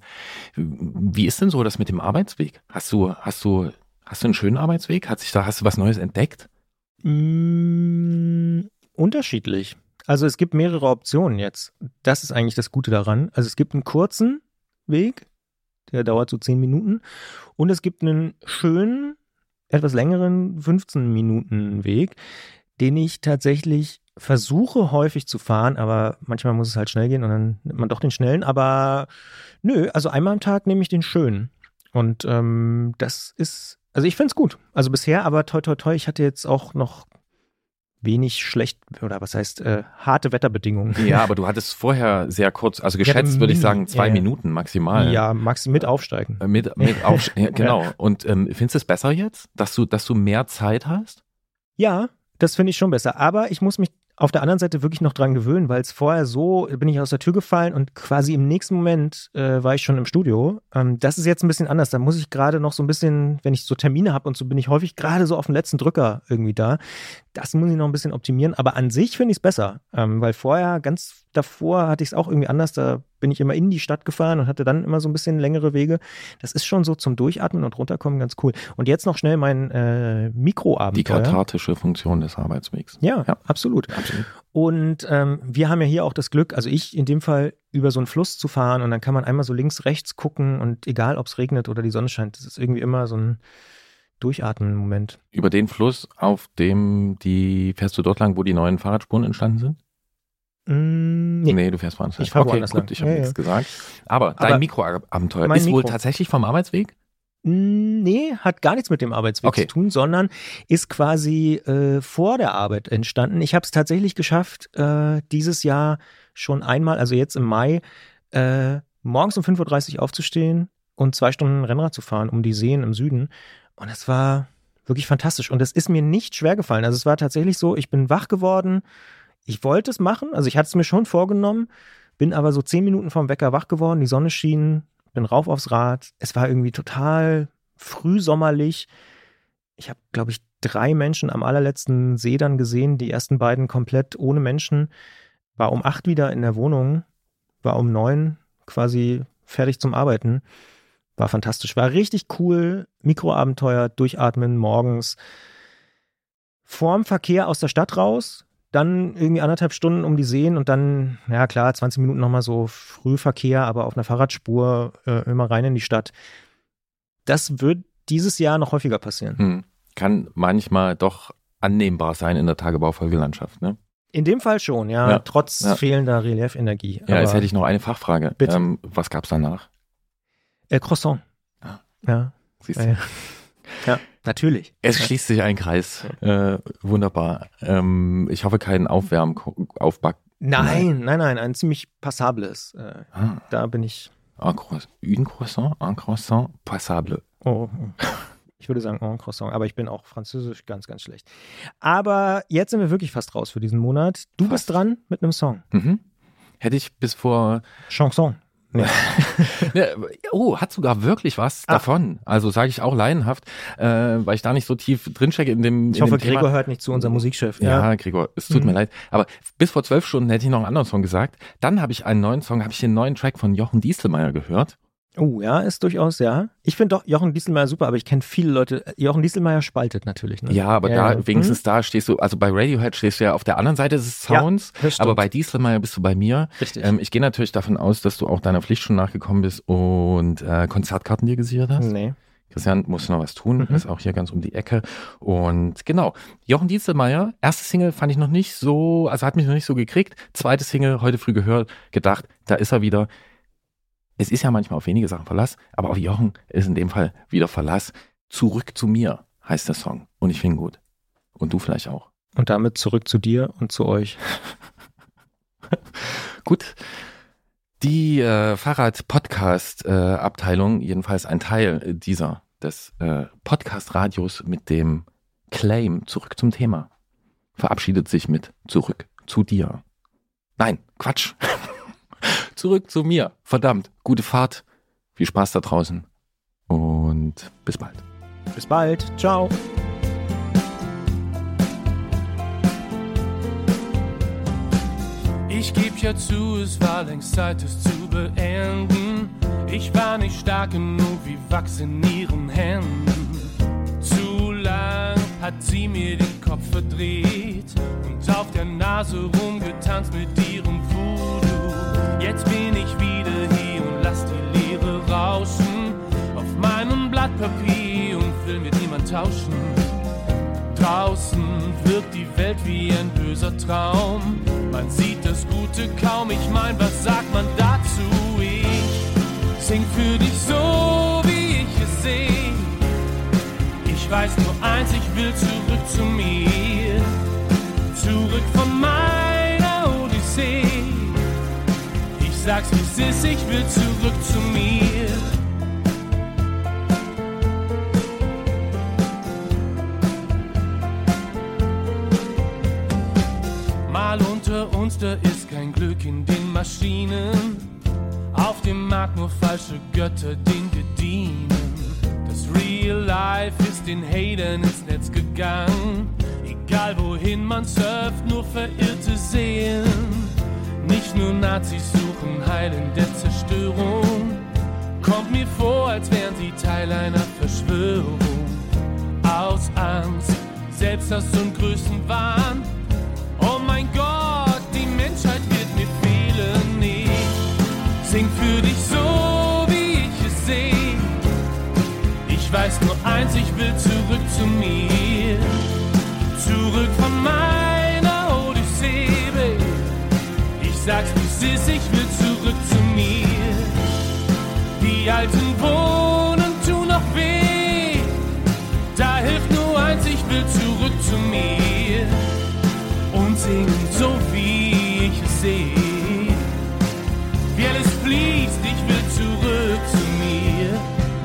S1: wie ist denn so das mit dem Arbeitsweg? Hast du, hast du, hast du einen schönen Arbeitsweg? Hat sich da, hast du was Neues entdeckt?
S2: Mm, unterschiedlich. Also es gibt mehrere Optionen jetzt. Das ist eigentlich das Gute daran. Also es gibt einen kurzen Weg, der dauert so zehn Minuten. Und es gibt einen schönen, etwas längeren fünfzehn Minuten Weg, den ich tatsächlich versuche häufig zu fahren, aber manchmal muss es halt schnell gehen und dann nimmt man doch den schnellen. Aber nö, also einmal am Tag nehme ich den schönen. Und ähm, das ist, also ich finde es gut. Also bisher, aber toi toi toi, ich hatte jetzt auch noch wenig schlecht, oder was heißt, äh, harte Wetterbedingungen.
S1: Ja, aber du hattest vorher sehr kurz, also
S2: Ich hatte
S1: geschätzt würde ich
S2: Mini-
S1: sagen, zwei
S2: ja, ja.
S1: Minuten maximal.
S2: Ja, Max mit aufsteigen.
S1: Äh, Mit, mit auf, ja, genau. Und ähm, findest du es besser jetzt, dass du, dass du mehr Zeit hast?
S2: Ja, das finde ich schon besser. Aber ich muss mich auf der anderen Seite wirklich noch dran gewöhnen, weil es vorher so, bin ich aus der Tür gefallen und quasi im nächsten Moment äh, war ich schon im Studio. Ähm, das ist jetzt ein bisschen anders. Da muss ich gerade noch so ein bisschen, wenn ich so Termine habe und so, bin ich häufig gerade so auf den letzten Drücker irgendwie da. Das muss ich noch ein bisschen optimieren. Aber an sich finde ich es besser, ähm, weil vorher, ganz davor hatte ich es auch irgendwie anders. Da bin ich immer in die Stadt gefahren und hatte dann immer so ein bisschen längere Wege. Das ist schon so zum Durchatmen und runterkommen ganz cool. Und jetzt noch schnell mein äh, Mikroabenteuer.
S1: Die kathartische Funktion des Arbeitswegs.
S2: Ja,
S1: Ja.
S2: absolut.
S1: Absolut.
S2: Und ähm, wir haben ja hier auch das Glück, also ich in dem Fall über so einen Fluss zu fahren und dann kann man einmal so links, rechts gucken und egal, ob es regnet oder die Sonne scheint, das ist irgendwie immer so ein Durchatmen-Moment.
S1: Über den Fluss, auf dem die, fährst du dort lang, wo die neuen Fahrradspuren entstanden sind?
S2: Mm, nee.
S1: Nee, du fährst woanders.
S2: Ich fahr
S1: okay,
S2: woanders
S1: gut,
S2: lang.
S1: ich habe
S2: Ja,
S1: nichts
S2: ja.
S1: gesagt. Aber,
S2: Aber
S1: dein Mikroabenteuer
S2: mein
S1: ist wohl
S2: Mikro.
S1: tatsächlich vom Arbeitsweg?
S2: Nee, hat gar nichts mit dem Arbeitsweg
S1: Okay.
S2: zu tun, sondern ist quasi äh, vor der Arbeit entstanden. Ich habe es tatsächlich geschafft, äh, dieses Jahr schon einmal, also jetzt im Mai, äh, morgens um fünf Uhr dreißig aufzustehen und zwei Stunden Rennrad zu fahren um die Seen im Süden. Und es war wirklich fantastisch. Und es ist mir nicht schwer gefallen. Also es war tatsächlich so, ich bin wach geworden, ich wollte es machen, also ich hatte es mir schon vorgenommen, bin aber so zehn Minuten vom Wecker wach geworden, die Sonne schien, bin rauf aufs Rad. Es war irgendwie total frühsommerlich. Ich habe, glaube ich, drei Menschen am allerletzten See dann gesehen, die ersten beiden komplett ohne Menschen. War um acht wieder in der Wohnung, war um neun quasi fertig zum Arbeiten. War fantastisch, war richtig cool. Mikroabenteuer, durchatmen morgens. Vorm Verkehr aus der Stadt raus, dann irgendwie anderthalb Stunden um die Seen und dann, ja klar, zwanzig Minuten nochmal so Frühverkehr, aber auf einer Fahrradspur äh, immer rein in die Stadt. Das wird dieses Jahr noch häufiger passieren.
S1: Hm. Kann manchmal doch annehmbar sein in der Tagebaufolgelandschaft, ne?
S2: In dem Fall schon, ja,
S1: Ja.
S2: trotz
S1: Ja.
S2: fehlender Relieferenergie.
S1: Ja, jetzt
S2: Aber,
S1: hätte ich noch eine Fachfrage.
S2: Bitte.
S1: Ähm, was gab's danach?
S2: äh, Croissant.
S1: Ah.
S2: Ja.
S1: Siehst
S2: Ja,
S1: du?
S2: ja. Ja, natürlich.
S1: Es schließt sich ein Kreis. Äh, wunderbar. Ähm, ich hoffe, kein Aufwärmen, Aufback.
S2: Nein, nein, nein, ein ziemlich passables. Äh,
S1: Ah,
S2: da bin ich,
S1: un croissant, une croissant, un croissant passable.
S2: oh, ich würde sagen en Croissant, aber ich bin auch französisch ganz, ganz schlecht. Aber jetzt sind wir wirklich fast raus für diesen Monat. Du
S1: Fast.
S2: bist dran mit einem Song.
S1: Mhm. Hätte ich bis vor.
S2: Chanson. Nee.
S1: Ja, oh, hat sogar wirklich was
S2: Ah.
S1: davon. Also sage ich auch laienhaft, äh, weil ich da nicht so tief drinstecke in dem.
S2: Ich
S1: in
S2: hoffe,
S1: dem Thema.
S2: Gregor hört nicht zu, unser Musikchef.
S1: Ja, Gregor, es tut
S2: Mhm.
S1: mir leid. Aber bis vor zwölf Stunden hätte ich noch einen anderen Song gesagt. Dann habe ich einen neuen Song, habe ich den neuen Track von Jochen Dieselmeier gehört.
S2: Oh, ja, ist durchaus, ja. Ich finde doch Jochen Dieselmeier super, aber ich kenne viele Leute. Jochen Dieselmeier spaltet natürlich, ne?
S1: Ja, aber
S2: Ja,
S1: da,
S2: ja.
S1: wenigstens
S2: Mhm.
S1: da stehst du, also bei Radiohead stehst du ja auf der anderen Seite des Sounds,
S2: das stimmt.
S1: aber bei Dieselmeier bist du bei mir.
S2: Richtig.
S1: Ähm, ich gehe natürlich davon aus, dass du auch deiner Pflicht schon nachgekommen bist und äh, Konzertkarten dir gesichert hast.
S2: Nee.
S1: Christian muss noch was tun,
S2: Mhm.
S1: ist auch hier ganz um die Ecke. Und genau, Jochen Dieselmeier, erste Single fand ich noch nicht so, also hat mich noch nicht so gekriegt. Zweite Single, heute früh gehört, gedacht, da ist er wieder. Es ist ja manchmal auf wenige Sachen Verlass, aber auf Jochen ist in dem Fall wieder Verlass. Zurück zu mir heißt der Song. Und ich finde ihn gut. Und du vielleicht auch.
S2: Und damit zurück zu dir und zu euch.
S1: Gut. Die äh, Fahrrad-Podcast-Abteilung, jedenfalls ein Teil dieser, des äh, Podcast-Radios mit dem Claim zurück zum Thema, verabschiedet sich mit zurück zu dir. Nein, Quatsch. Zurück zu mir. Verdammt, gute Fahrt. Viel Spaß da draußen. Und bis bald.
S2: Bis bald. Ciao.
S7: Ich geb ja zu, es war längst Zeit, es zu beenden. Ich war nicht stark genug wie Wachs in ihren Händen. Zu lang hat sie mir den Kopf verdreht und auf der Nase rumgetanzt mit ihrem Voodoo. Jetzt bin ich wieder hier und lass die Leere rauschen auf meinem Blatt Papier und will mit niemand tauschen. Draußen wirkt die Welt wie ein böser Traum. Man sieht das Gute kaum, ich mein, was sagt man dazu? Ich sing für dich so, wie ich es seh. Ich weiß nur eins, ich will zurück zu mir. Zurück von meiner Odyssee. Ich sag's wie es ist, ich will zurück zu mir. Mal unter uns, da ist kein Glück in den Maschinen. Auf dem Markt nur falsche Götter, denen wir dienen. Das Real Life ist den Hatern ins Netz gegangen. Egal wohin man surft, nur verirrte Seelen. Nicht nur Nazis suchen Heil in der Zerstörung. Kommt mir vor, als wären sie Teil einer Verschwörung. Aus Angst, Selbsthass und Größenwahn. Oh mein Gott, die Menschheit wird mir fehlen. Ich sing für dich so, wie ich es seh. Ich weiß nur eins, ich will zurück zu mir. Zurück von meiner Odyssee, baby. Ich sag's wie es ist, ich will zurück zu mir. Die alten Wohnen tun noch weh. zu mir und singen so, wie ich es sehe. Wie alles fließt, ich will zurück zu mir.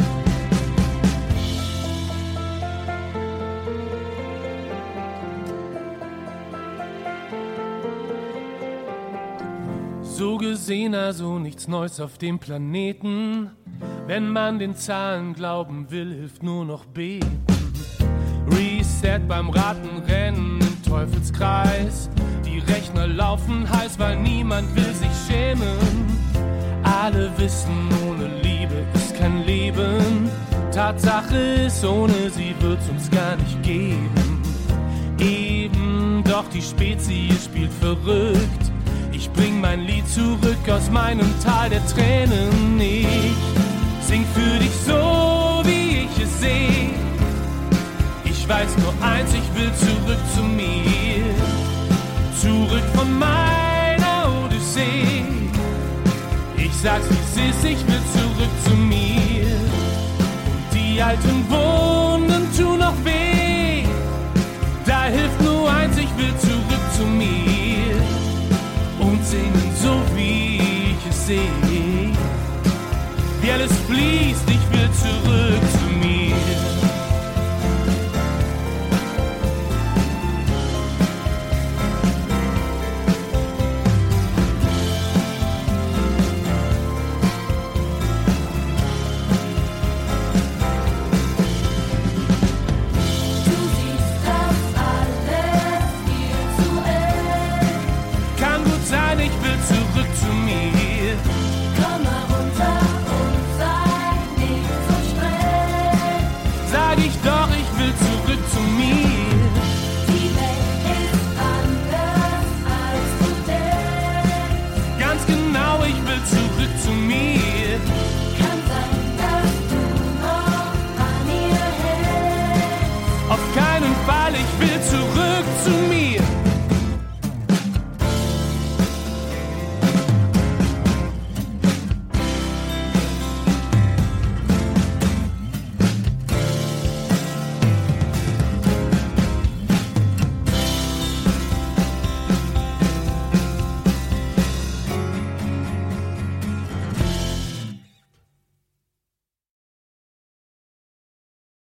S7: So gesehen also nichts Neues auf dem Planeten. Wenn man den Zahlen glauben will, hilft nur noch beten. Reset beim Ratenrennen im Teufelskreis. Die Rechner laufen heiß, weil niemand will sich schämen. Alle wissen, ohne Liebe ist kein Leben. Tatsache ist, ohne sie wird's uns gar nicht geben. Eben, doch die Spezies spielt verrückt. Ich bring mein Lied zurück aus meinem Tal der Tränen. Ich sing für dich so, wie ich es seh. Ich weiß nur eins, ich will zurück zu mir. Zurück von meiner Odyssee. Ich sag's wie's ist, ich will zurück zu mir. Und die alten Wunden tun noch weh. Da hilft nur eins, ich will zurück zu mir. Und singen so, wie ich es sehe. Wie alles fließt, ich will zurück zu mir.